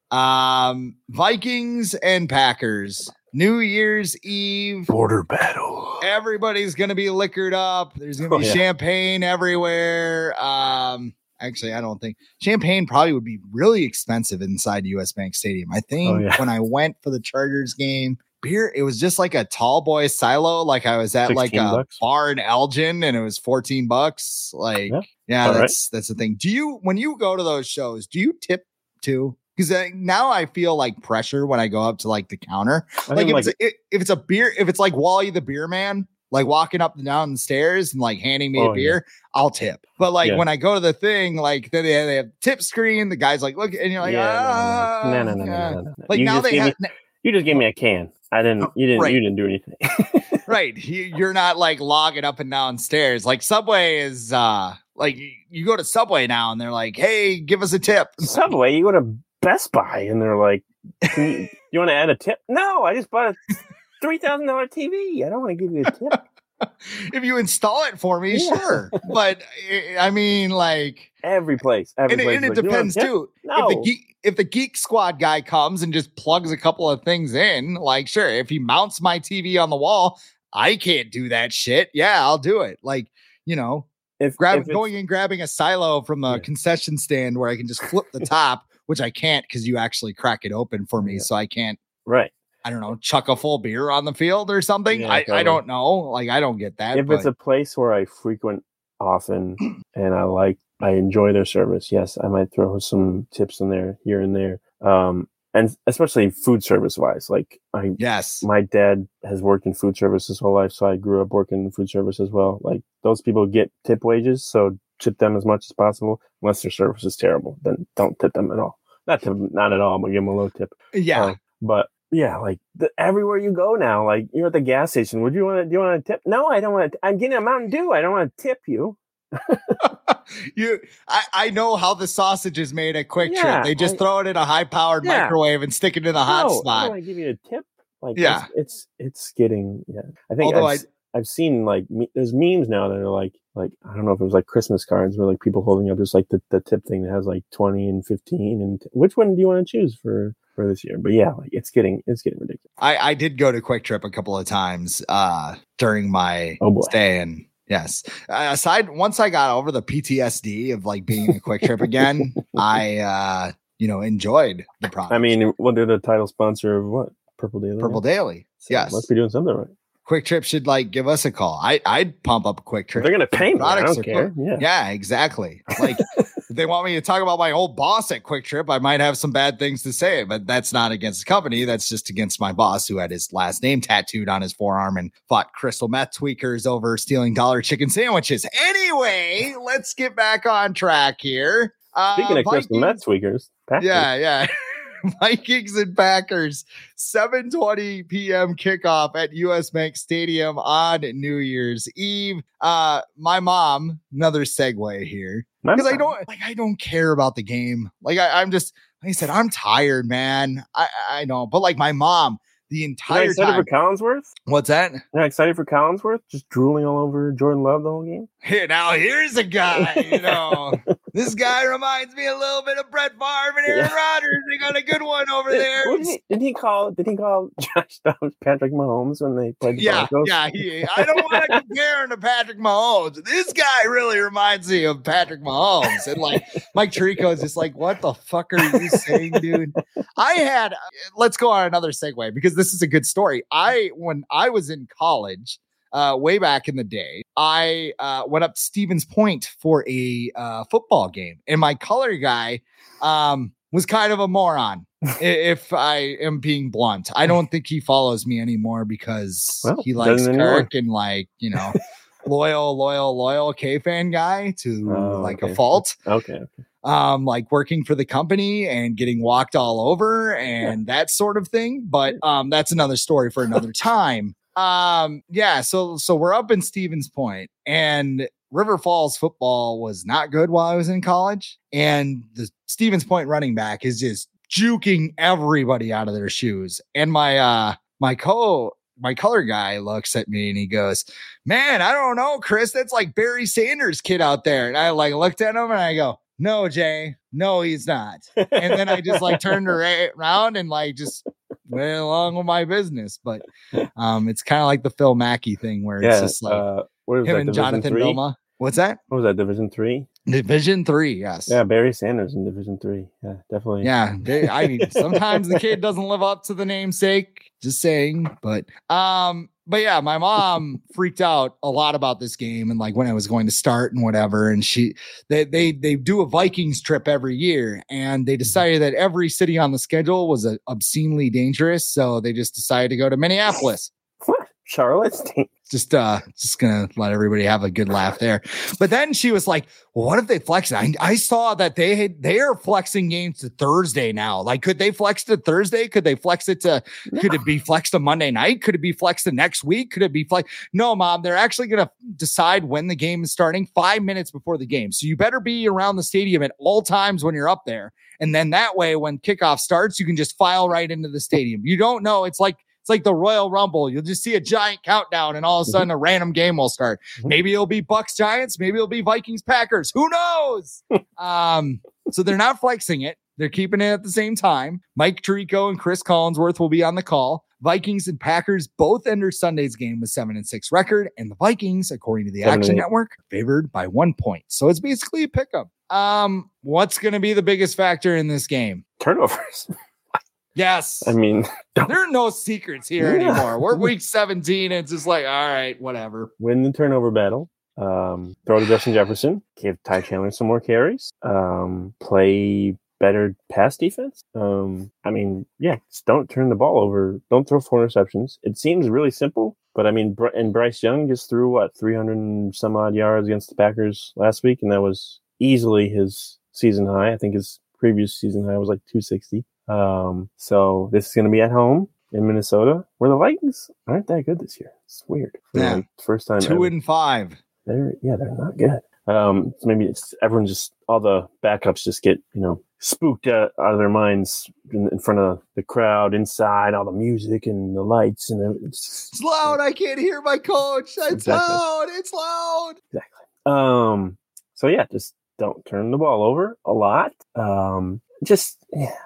Vikings and Packers. New Year's Eve. Border battle. Everybody's going to be liquored up. There's going to be champagne everywhere. Actually, I don't think champagne probably would be really expensive inside US Bank Stadium. I think when I went for the Chargers game, beer, it was just like a tall boy silo. Like I was at like a bar in Elgin and it was $14. Like, that's the thing. When you go to those shows, do you tip too? Because now I feel like pressure when I go up to like the counter. Like if it's a beer, if it's like Wally the beer man, like walking up and down the stairs and like handing me a beer, I'll tip. But like when I go to the thing, like they have tip screen, the guy's like, look, and you're like, no. Like now you just gave me a can. You didn't do anything. Right. You're not like logging up and down stairs. Like Subway is like you go to Subway now and they're like, hey, give us a tip. Subway, you go to Best Buy and they're like, you want to add a tip? No, I just bought a $3,000 TV. I don't want to give you a tip. If you install it for me, sure. But I mean, like every place and like, it depends too. No. If the Geek Squad guy comes and just plugs a couple of things in, like sure. If he mounts my TV on the wall, I can't do that shit. Yeah, I'll do it. Like going and grabbing a silo from the concession stand where I can just flip the top, which I can't because you actually crack it open for me, so I can't. Right. I don't know, chuck a full beer on the field or something. I don't know. Like, I don't get that. If it's a place where I frequent often and I enjoy their service, yes, I might throw some tips in there, here and there. And especially food service wise, like my dad has worked in food service his whole life. So I grew up working in food service as well. Like those people get tip wages. So tip them as much as possible. Unless their service is terrible, then don't tip them at all. Not at all, but give them a low tip. Yeah. But yeah, like everywhere you go now, like you're at the gas station. Do you want a tip? No, I don't want to. I'm getting a Mountain Dew. I don't want to tip you. I know how the sausage is made at Quick Trip. They just throw it in a high-powered microwave and stick it in the hot spot. I don't want to give you a tip. Like it's getting. I think I've seen like there's memes now that are like I don't know if it was like Christmas cards where like people holding up just like the tip thing that has like 20 and 15 and which one do you want to choose for this year? But yeah, like it's getting ridiculous. I did go to Quick Trip a couple of times during my stay, and yes, once I got over the PTSD of like being a Quick Trip again, I enjoyed the product. I mean, well, they're the title sponsor of what? Purple Daily. Purple Daily. So yes, must be doing something right. Quick Trip should like give us a call. I'd pump up a Quick Trip. They're gonna pay me. I don't care. Yeah, exactly. Like if they want me to talk about my old boss at Quick Trip, I might have some bad things to say, but that's not against the company. That's just against my boss who had his last name tattooed on his forearm and fought crystal meth tweakers over stealing $1 chicken sandwiches. Anyway, let's get back on track here. Speaking of crystal meth tweakers, yeah. Vikings and Packers, 7:20 p.m. kickoff at US Bank Stadium on New Year's Eve. My mom, another segue here, because I don't care about the game. Like I'm just, like I said, I'm tired, man. I know, but like my mom, the entire You're excited time. for Collinsworth? What's that? You're excited for Collinsworth? Just drooling all over Jordan Love the whole game? Hey, now here's a guy, this guy reminds me a little bit of Brett Favre and Aaron Rodgers. They got a good one over there. Did he call Josh Dobbs Patrick Mahomes when they played the Broncos? Yeah. I don't want to compare him to Patrick Mahomes. This guy really reminds me of Patrick Mahomes. And like Mike Tirico is just like, what the fuck are you saying, dude? Let's go on another segue because this is a good story. When I was in college, way back in the day, I went up to Stevens Point for a football game, and my color guy was kind of a moron. If I am being blunt, I don't think he follows me anymore because he likes Kirk and loyal K-fan guy to a fault. Okay. Like working for the company and getting walked all over and that sort of thing. But that's another story for another time. So we're up in Stevens Point, and River Falls football was not good while I was in college. And the Stevens Point running back is just juking everybody out of their shoes. And my color guy looks at me and he goes, "Man, I don't know, Chris, that's like Barry Sanders' kid out there." And I like looked at him and I go, "No, Jay, no, he's not." And then I just like turned around and like just went along with my business. But it's kind of like the Phil Mackey thing where it's just like him and Jonathan Vilma. What's that? What was that, Division 3? Division 3, yes. Yeah, Barry Sanders in Division 3. Yeah, definitely. Yeah, I mean, sometimes the kid doesn't live up to the namesake. Just saying, but yeah, my mom freaked out a lot about this game and like when I was going to start and whatever. And they do a Vikings trip every year, and they decided that every city on the schedule was obscenely dangerous, so they just decided to go to Minneapolis. What? Charlotte? Just gonna let everybody have a good laugh there. But then she was like, "Well, what if they flex it?" I saw that they are flexing games to Thursday now. Like, could they flex to Thursday? Could they flex it to? No. Could it be flexed to Monday night? Could it be flexed to next week? Could it be flexed? No, Mom. They're actually gonna decide when the game is starting 5 minutes before the game. So you better be around the stadium at all times when you're up there. And then that way, when kickoff starts, you can just file right into the stadium. You don't know. It's like the Royal Rumble. You'll just see a giant countdown and all of a sudden a random game will start. Maybe it'll be Bucks Giants. Maybe it'll be Vikings Packers. Who knows? So they're not flexing it. They're keeping it at the same time. Mike Tirico and Chris Collinsworth will be on the call. Vikings and Packers both enter Sunday's game with 7-6 record. And the Vikings, according to the Action Network, favored by 1 point. So it's basically a pickup. What's going to be the biggest factor in this game? Turnovers. Yes. I mean, there are no secrets here anymore. We're week 17. And it's just like, all right, whatever. Win the turnover battle. Throw to Justin Jefferson. Give Ty Chandler some more carries. Play better pass defense. Just don't turn the ball over. Don't throw 4 interceptions. It seems really simple, but I mean, and Bryce Young just threw 300 and some odd yards against the Packers last week, and that was easily his season high. I think his previous season high was like 260. So this is going to be at home in Minnesota, where the Vikings aren't that good this year. It's weird. Yeah. First time 2-5. They're not good. maybe it's everyone just all the backups just get spooked out of their minds in front of the crowd, inside all the music and the lights, and it's loud. I can't hear my coach. It's loud. It's loud. Exactly. So yeah, just don't turn the ball over a lot. Just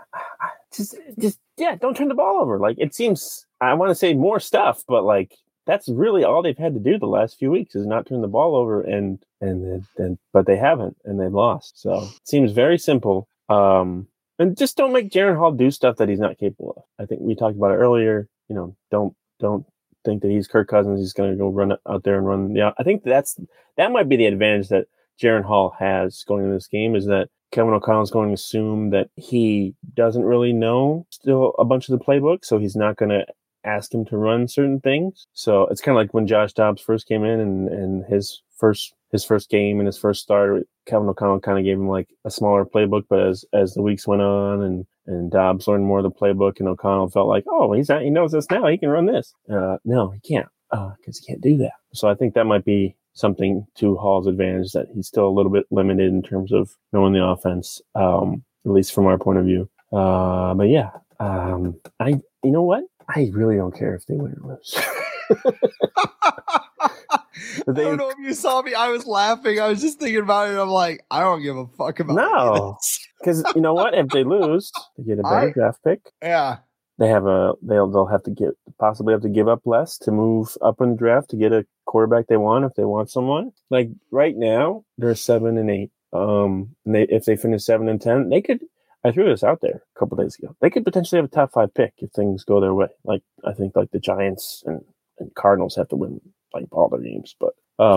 don't turn the ball over. Like, it seems, I want to say more stuff, but like, that's really all they've had to do the last few weeks is not turn the ball over, but they haven't, and they've lost. So it seems very simple. And just don't make Jaren Hall do stuff that he's not capable of. I think we talked about it earlier. Don't think that he's Kirk Cousins. He's going to go run out there and run. Yeah, I think that might be the advantage that Jaren Hall has going into this game, is that Kevin O'Connell is going to assume that he doesn't really know still a bunch of the playbook, so he's not going to ask him to run certain things. So it's kind of like when Josh Dobbs first came in and his first game and his first start, Kevin O'Connell kind of gave him like a smaller playbook, but as the weeks went on and Dobbs learned more of the playbook, and O'Connell felt like, oh, he knows this now, he can run this. No, he can't, because he can't do that. So I think that might be something to Hall's advantage, that he's still a little bit limited in terms of knowing the offense, at least from our point of view. But yeah, you know what? I really don't care if they win or lose. I don't know if you saw me. I was laughing. I was just thinking about it. I'm like, I don't give a fuck about this. Because you know what? If they lose, they get a better draft pick. Yeah. They'll have to possibly have to give up less to move up in the draft to get a quarterback they want, if they want someone. Like right now, they're 7-8. If they finish 7-10, they could. I threw this out there a couple days ago. They could potentially have a top 5 pick if things go their way. Like, I think like the Giants and Cardinals have to win like all their games, but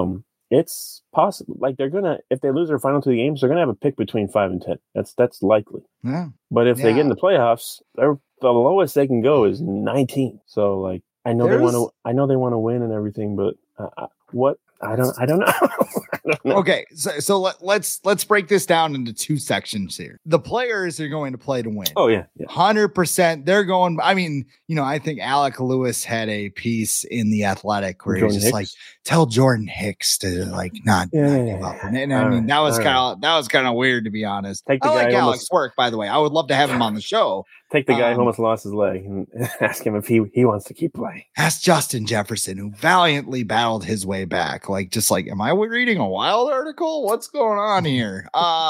it's possible. Like, they're gonna, if they lose their final 2 games, they're gonna have a pick between 5 and 10. That's likely. Yeah. But if they get in the playoffs, the lowest they can go is 19. So like, I know they want to win and everything, but what? I don't know. Okay, so let's break this down into 2 sections here. The players are going to play to win. Oh yeah. 100%. They're going. I mean, I think Alec Lewis had a piece in The Athletic where he was just like, tell Jordan Hicks to like not give up. And I mean, that was kind of weird, to be honest. I like Alec's work, by the way. I would love to have him on the show. Take the guy who almost lost his leg and ask him if he wants to keep playing. Ask Justin Jefferson, who valiantly battled his way back. Like, just like, am I reading a Wild article? What's going on here?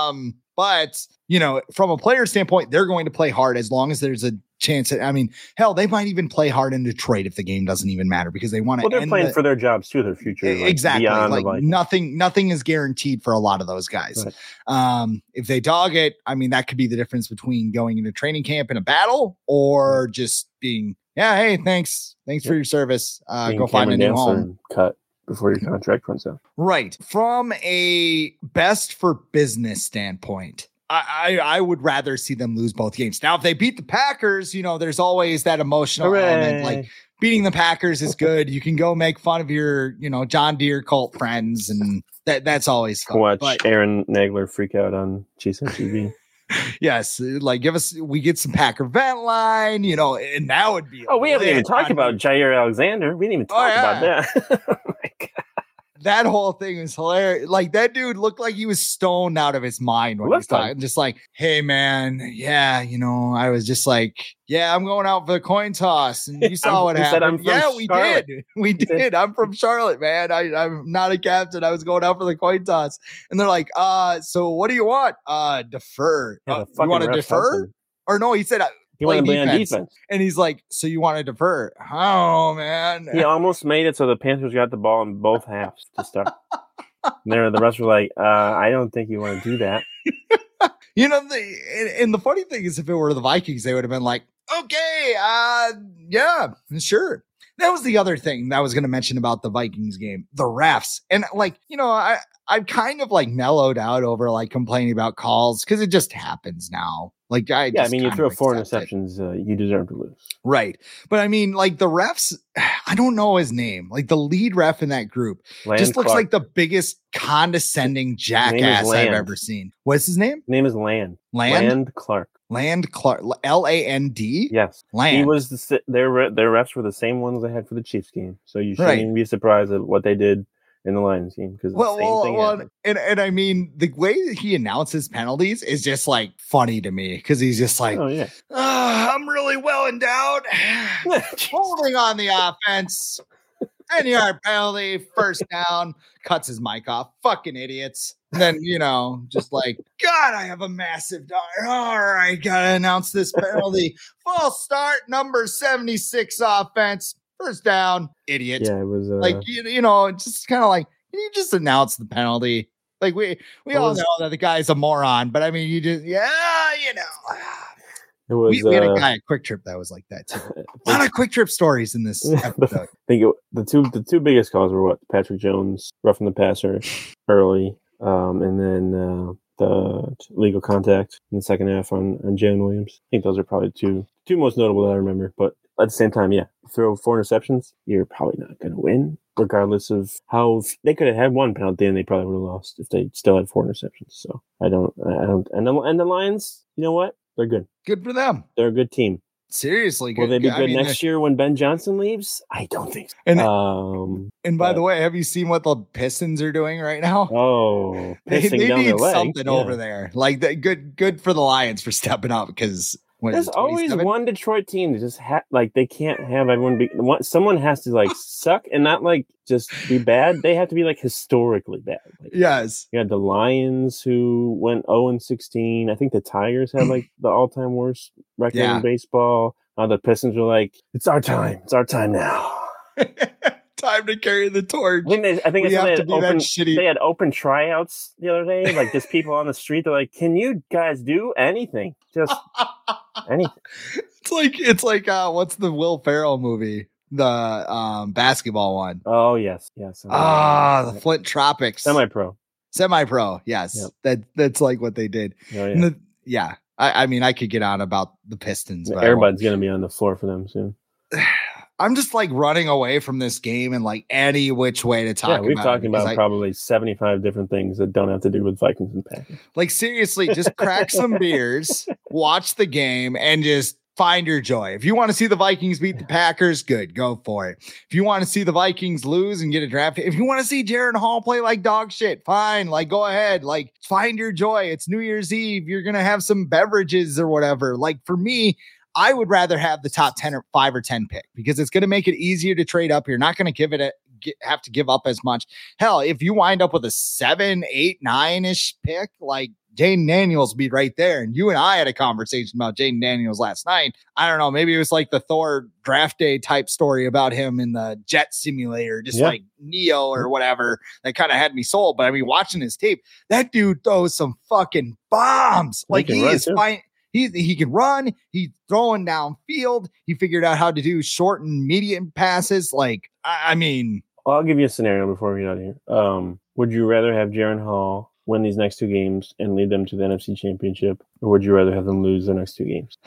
But from a player standpoint, they're going to play hard as long as there's a chance. I mean, hell, they might even play hard in Detroit if the game doesn't even matter, because they want to. Well, they're playing for their jobs too, their future. Exactly. Like nothing is guaranteed for a lot of those guys. Right. If they dog it, I mean, that could be the difference between going into training camp in a battle or just being, hey, thanks for your service. Go find a new home. Cut before your contract runs out. Right. From a best for business standpoint, I would rather see them lose both games. Now, if they beat the Packers, there's always that emotional element. Like, beating the Packers is good. You can go make fun of your, John Deere cult friends, and that's always fun. Watch Aaron Nagler freak out on GSM TV. Yes, like we get some Packer vent line, and that would be. Oh, we haven't even talked about Jair Alexander. We didn't even talk about that. Oh my God. That whole thing was hilarious. Like, that dude looked like he was stoned out of his mind when he was talking. Just like, hey man, I was just like, I'm going out for the coin toss, and you saw what happened. We did. I'm from Charlotte, man. I'm not a captain. I was going out for the coin toss, and they're like, so what do you want? Defer. You want to defer? Or no, he said. He wanted to play on defense. And he's like, so you want to defer? Oh, man. He almost made it so the Panthers got the ball in both halves to start. And the rest were like, I don't think you want to do that. And the funny thing is, if it were the Vikings, they would have been like, okay, yeah, sure. That was the other thing that I was going to mention about the Vikings game, the refs. And like, I've kind of like mellowed out over like complaining about calls because it just happens now. Like, I mean, you throw 4 interceptions, you deserve to lose. Right. But I mean, like, the refs, I don't know his name. Like, the lead ref in that group just looks like the biggest condescending jackass I've ever seen. What's his name? His name is Land. Land Clark. Land Clark. Land? Yes. Land. He was their refs were the same ones they had for the Chiefs game. So you shouldn't even be surprised at what they did in the Lions game because the same thing happened. And I mean, the way that he announces penalties is just like funny to me because he's just like, Oh yeah, I'm really well endowed. Holding on the offense. 10-yard penalty, first down, cuts his mic off. Fucking idiots. And then, just like, God, I have a massive dollar. All right, gotta announce this penalty. False start, number 76 offense. First down, idiot. yeah, it was Like, just kind of like, can you just announce the penalty? Like, we all know that the guy's a moron, but I mean, you just, It was. We had a guy at Quick Trip that was like that too. A lot of Quick Trip stories in this episode. I think the two biggest calls were what Patrick Jones roughing the passer early, and then the legal contact in the second half on Jalen Williams. I think those are probably two most notable that I remember. But at the same time, yeah, throw 4 interceptions, you're probably not going to win, regardless of how they could have had one penalty and they probably would have lost if they still had 4 interceptions. So I don't, and the Lions, you know what? They're good. Good for them. They're a good team. Seriously, Will they be good next year when Ben Johnson leaves? I don't think so. And by the way, have you seen what the Pistons are doing right now? Oh, they down need their leg. something over there. Like good for the Lions for stepping up because there's always one Detroit team that just they can't have everyone be. Someone has to suck and not just be bad. They have to be historically bad. Yes, you had the Lions who went 0-16. I think the Tigers had the all-time worst record in baseball. The Pistons were like, "It's our time. It's our time now." Time to carry the torch. I think they had open tryouts the other day. Just people on the street. They're like, "Can you guys do anything? Just anything." It's like what's the Will Ferrell movie? The basketball one. Oh yes. The Flint Tropics. Semi-pro. Yes, yep. That's like what they did. Oh, yeah. I mean, I could get on about the Pistons. But everybody's gonna be on the floor for them soon. I'm just running away from this game and any which way to talk about it. We've talked about probably 75 different things that don't have to do with Vikings and Packers. Seriously, just crack some beers, watch the game, and just find your joy. If you want to see the Vikings beat the Packers, good, go for it. If you want to see the Vikings lose and get a draft, if you want to see Jaren Hall play like dog shit, fine, go ahead, find your joy. It's New Year's Eve. You're going to have some beverages or whatever. For me, I would rather have the top 10 or 5 or 10 pick because it's going to make it easier to trade up. You're not going to have to give up as much. Hell, if you wind up with a 7, 8, 9-ish pick, Jaden Daniels be right there. And you and I had a conversation about Jaden Daniels last night. I don't know. Maybe it was the Thor draft day type story about him in the jet simulator, just like Neo or whatever that kind of had me sold. But I mean, watching his tape, that dude throws some fucking bombs. He is fine. He can run. He's throwing downfield. He figured out how to do short and medium passes. I mean, I'll give you a scenario before we get out of here. Would you rather have Jaren Hall win these next 2 games and lead them to the NFC Championship, or would you rather have them lose the next 2 games?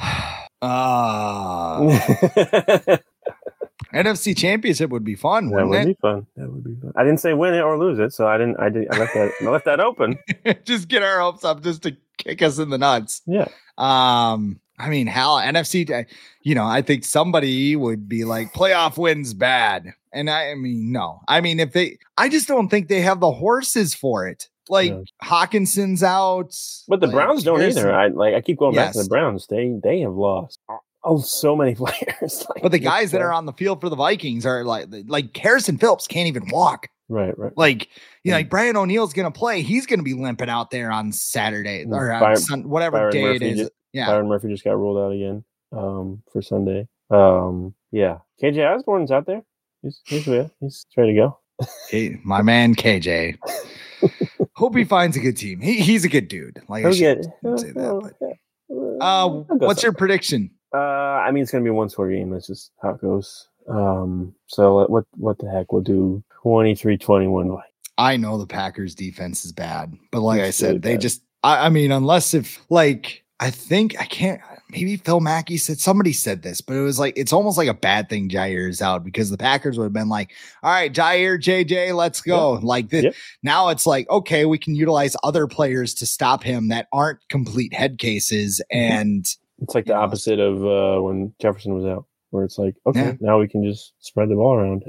NFC Championship would be fun. That would be fun. I didn't say win it or lose it, so I left that open. Just get our hopes up just to kick us in the nuts. Yeah. I mean, hell, NFC, I think somebody would be like playoff wins bad. And I mean, no, I mean, I just don't think they have the horses for it. Hawkinson's out, but the Browns don't either. I keep going back to the Browns. They have lost so many players. But the guys that are on the field for the Vikings are like Harrison Phillips can't even walk. Right. Like Brian O'Neill's going to play. He's going to be limping out there on Saturday or whatever day it is. Byron Murphy just got ruled out again for Sunday. KJ Osborne's out there. He's ready to go. Hey, my man KJ. Hope he finds a good team. He's a good dude. I shouldn't say that. But what's your prediction? I mean, it's going to be a 1-score game. That's just how it goes. So what the heck? We'll do 23-21. I know the Packers defense is bad, but like I said, they just. I mean, unless I think I can't. Maybe Phil Mackey somebody said this, but it was it's almost like a bad thing Jair is out because the Packers would have been like, all right, Jair, JJ, let's go. Now it's okay, we can utilize other players to stop him that aren't complete head cases. And it's the opposite of when Jefferson was out, where it's okay, now we can just spread the ball around and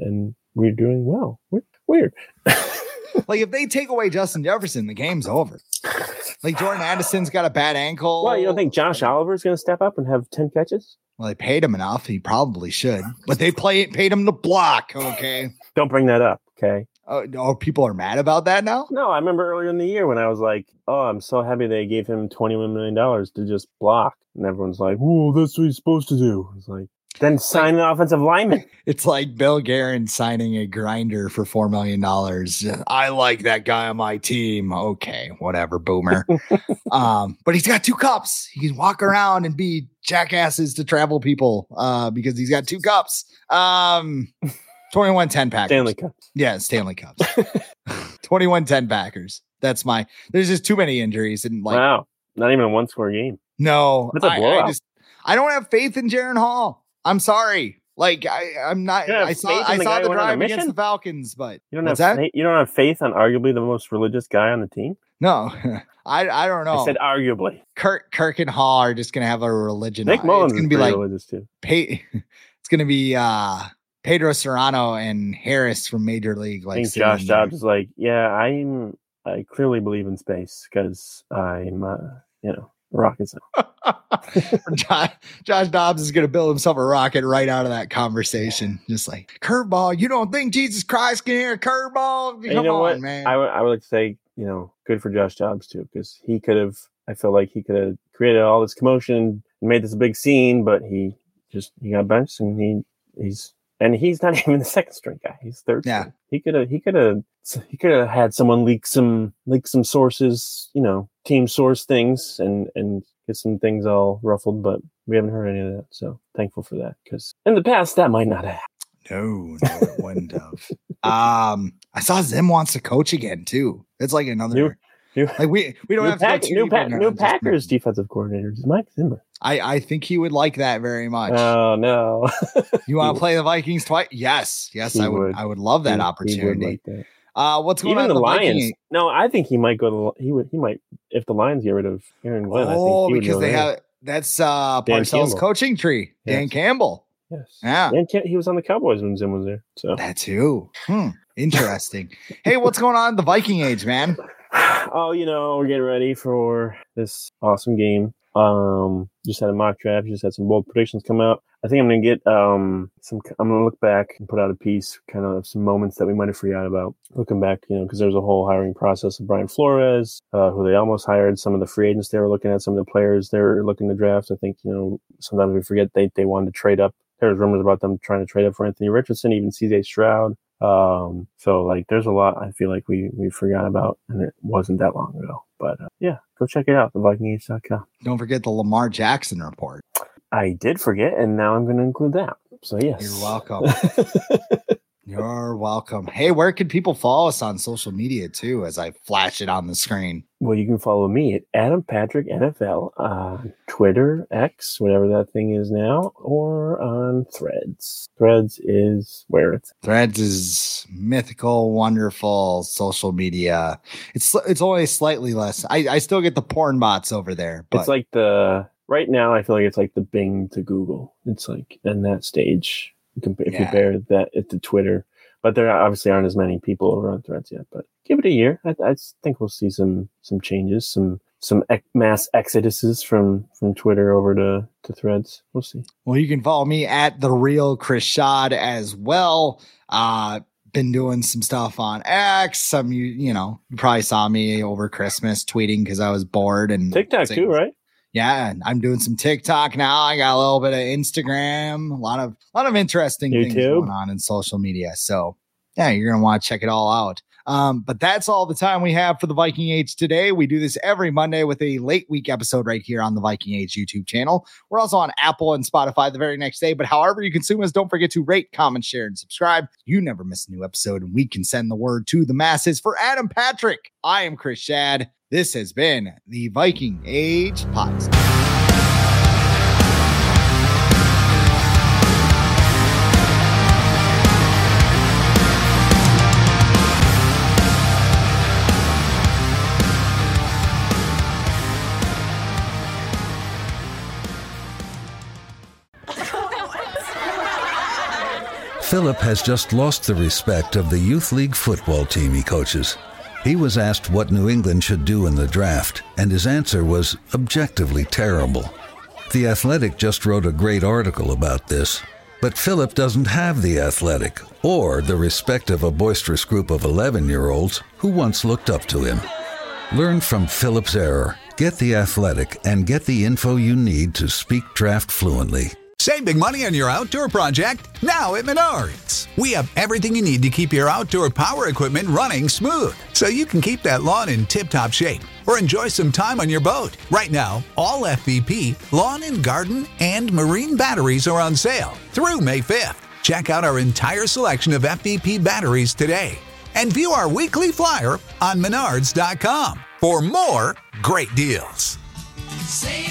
we're doing well. Weird. Like if they take away Justin Jefferson, the game's over. Like Jordan Addison's got a bad ankle. Well, you don't think Josh Oliver's going to step up and have 10 catches? Well, they paid him enough. He probably should, but they paid him to block. Okay. Don't bring that up. Okay. Oh, people are mad about that now? No, I remember earlier in the year when I was like, oh, I'm so happy they gave him $21 million to just block. And everyone's like, oh, that's what he's supposed to do. It's like, then sign an offensive lineman. It's like Bill Guerin signing a grinder for $4 million. I like that guy on my team. Okay, whatever, boomer. But he's got 2 cups. He can walk around and be jackasses to travel people because he's got 2 cups. 21-10 Packers. Stanley Cup. Yeah, Stanley Cups. 21-10 Packers. That's there's just too many injuries. And wow. Not even a 1-score game. No. That's a blowout. I don't have faith in Jaron Hall. I'm sorry. Like I'm not. I saw the drive against the Falcons, but you don't have faith on arguably the most religious guy on the team. No, I don't know. I said arguably. Kirk and Hall are just gonna have a religion. Nick Mullins is gonna be like religious too. It's gonna be Pedro Serrano and Harris from Major League. Like I think Josh Dobbs is like, yeah, I clearly believe in space because I'm rocket science. Josh Dobbs is going to build himself a rocket right out of that conversation. Just like curveball. You don't think Jesus Christ can hear a curveball? Come on, what? Man. I would like to say, good for Josh Dobbs too, because he could have. I feel like he could have created all this commotion and made this a big scene, but he got benched and he's not even the second string guy. He's third. Yeah, string. He could have had someone leak some sources, team source things and get some things all ruffled, but we haven't heard any of that. So thankful for that, because in the past that might not have happened. No, it wouldn't have. I saw Zim wants to coach again too. It's like another we don't have to go new Packers defensive coordinator is Mike Zimmer. I think he would like that very much. Oh no. You want to play the Vikings twice? Yes, I would. I would love that opportunity. Like that. What's going on the with the Lions? Vikings? No, I think he might go to. He might if the Lions get rid of Aaron Glenn. Oh, I think because they have that's Parcells' coaching tree. Yes. Dan Campbell. Yes. Yeah. He was on the Cowboys when Zim was there. So that too. Interesting. Hey, what's going on in the Viking age, man? Oh, we're getting ready for this awesome game. Just had a mock draft. Just had some bold predictions come out. I think I'm gonna get I'm gonna look back and put out a piece, kind of some moments that we might have forgot about. Looking back, because there's a whole hiring process of Brian Flores, who they almost hired. Some of the free agents they were looking at, some of the players they were looking to draft. I think sometimes we forget they wanted to trade up. There's rumors about them trying to trade up for Anthony Richardson, even CJ Stroud. So like there's a lot I feel like we forgot about, and it wasn't that long ago. But go check it out, thevikingage.com. Don't forget the Lamar Jackson report. I did forget, and now I'm going to include that. So yes. You're welcome. You're welcome. Hey, where can people follow us on social media too, as I flash it on the screen? Well, you can follow me at Adam Patrick NFL on Twitter, X, whatever that thing is now, or on Threads. Threads is where it's at. Threads is mythical, wonderful social media. It's only slightly less. I still get the porn bots over there. But it's like right now, I feel like it's like the Bing to Google. It's like in that stage. If you compare that to Twitter, but there obviously aren't as many people over on Threads yet. But give it a year. I think we'll see some changes, some mass exoduses from Twitter over to Threads. We'll see. Well, you can follow me at The Real Chris Schad as well. Been doing some stuff on X. You probably saw me over Christmas tweeting because I was bored, and TikTok too, right? Yeah, I'm doing some TikTok now. I got a little bit of Instagram, a lot of interesting things going on in social media. So yeah, you're gonna want to check it all out. But that's all the time we have for the Viking Age today. We do this every Monday with a late week episode right here on the Viking Age YouTube channel. We're also on Apple and Spotify the very next day. But however you consume us, don't forget to rate, comment, share, and subscribe. You never miss a new episode, and we can send the word to the masses. For Adam Patrick, I am Chris Schad. This has been the Viking Age Podcast. Philip has just lost the respect of the youth league football team he coaches. He was asked what New England should do in the draft, and his answer was objectively terrible. The Athletic just wrote a great article about this, but Philip doesn't have the Athletic or the respect of a boisterous group of 11-year-olds who once looked up to him. Learn from Philip's error, get the Athletic, and get the info you need to speak draft fluently. Save big money on your outdoor project now at Menards. We have everything you need to keep your outdoor power equipment running smooth, so you can keep that lawn in tip-top shape or enjoy some time on your boat. Right now, all FVP, lawn and garden, and marine batteries are on sale through May 5th. Check out our entire selection of FVP batteries today and view our weekly flyer on Menards.com for more great deals. Save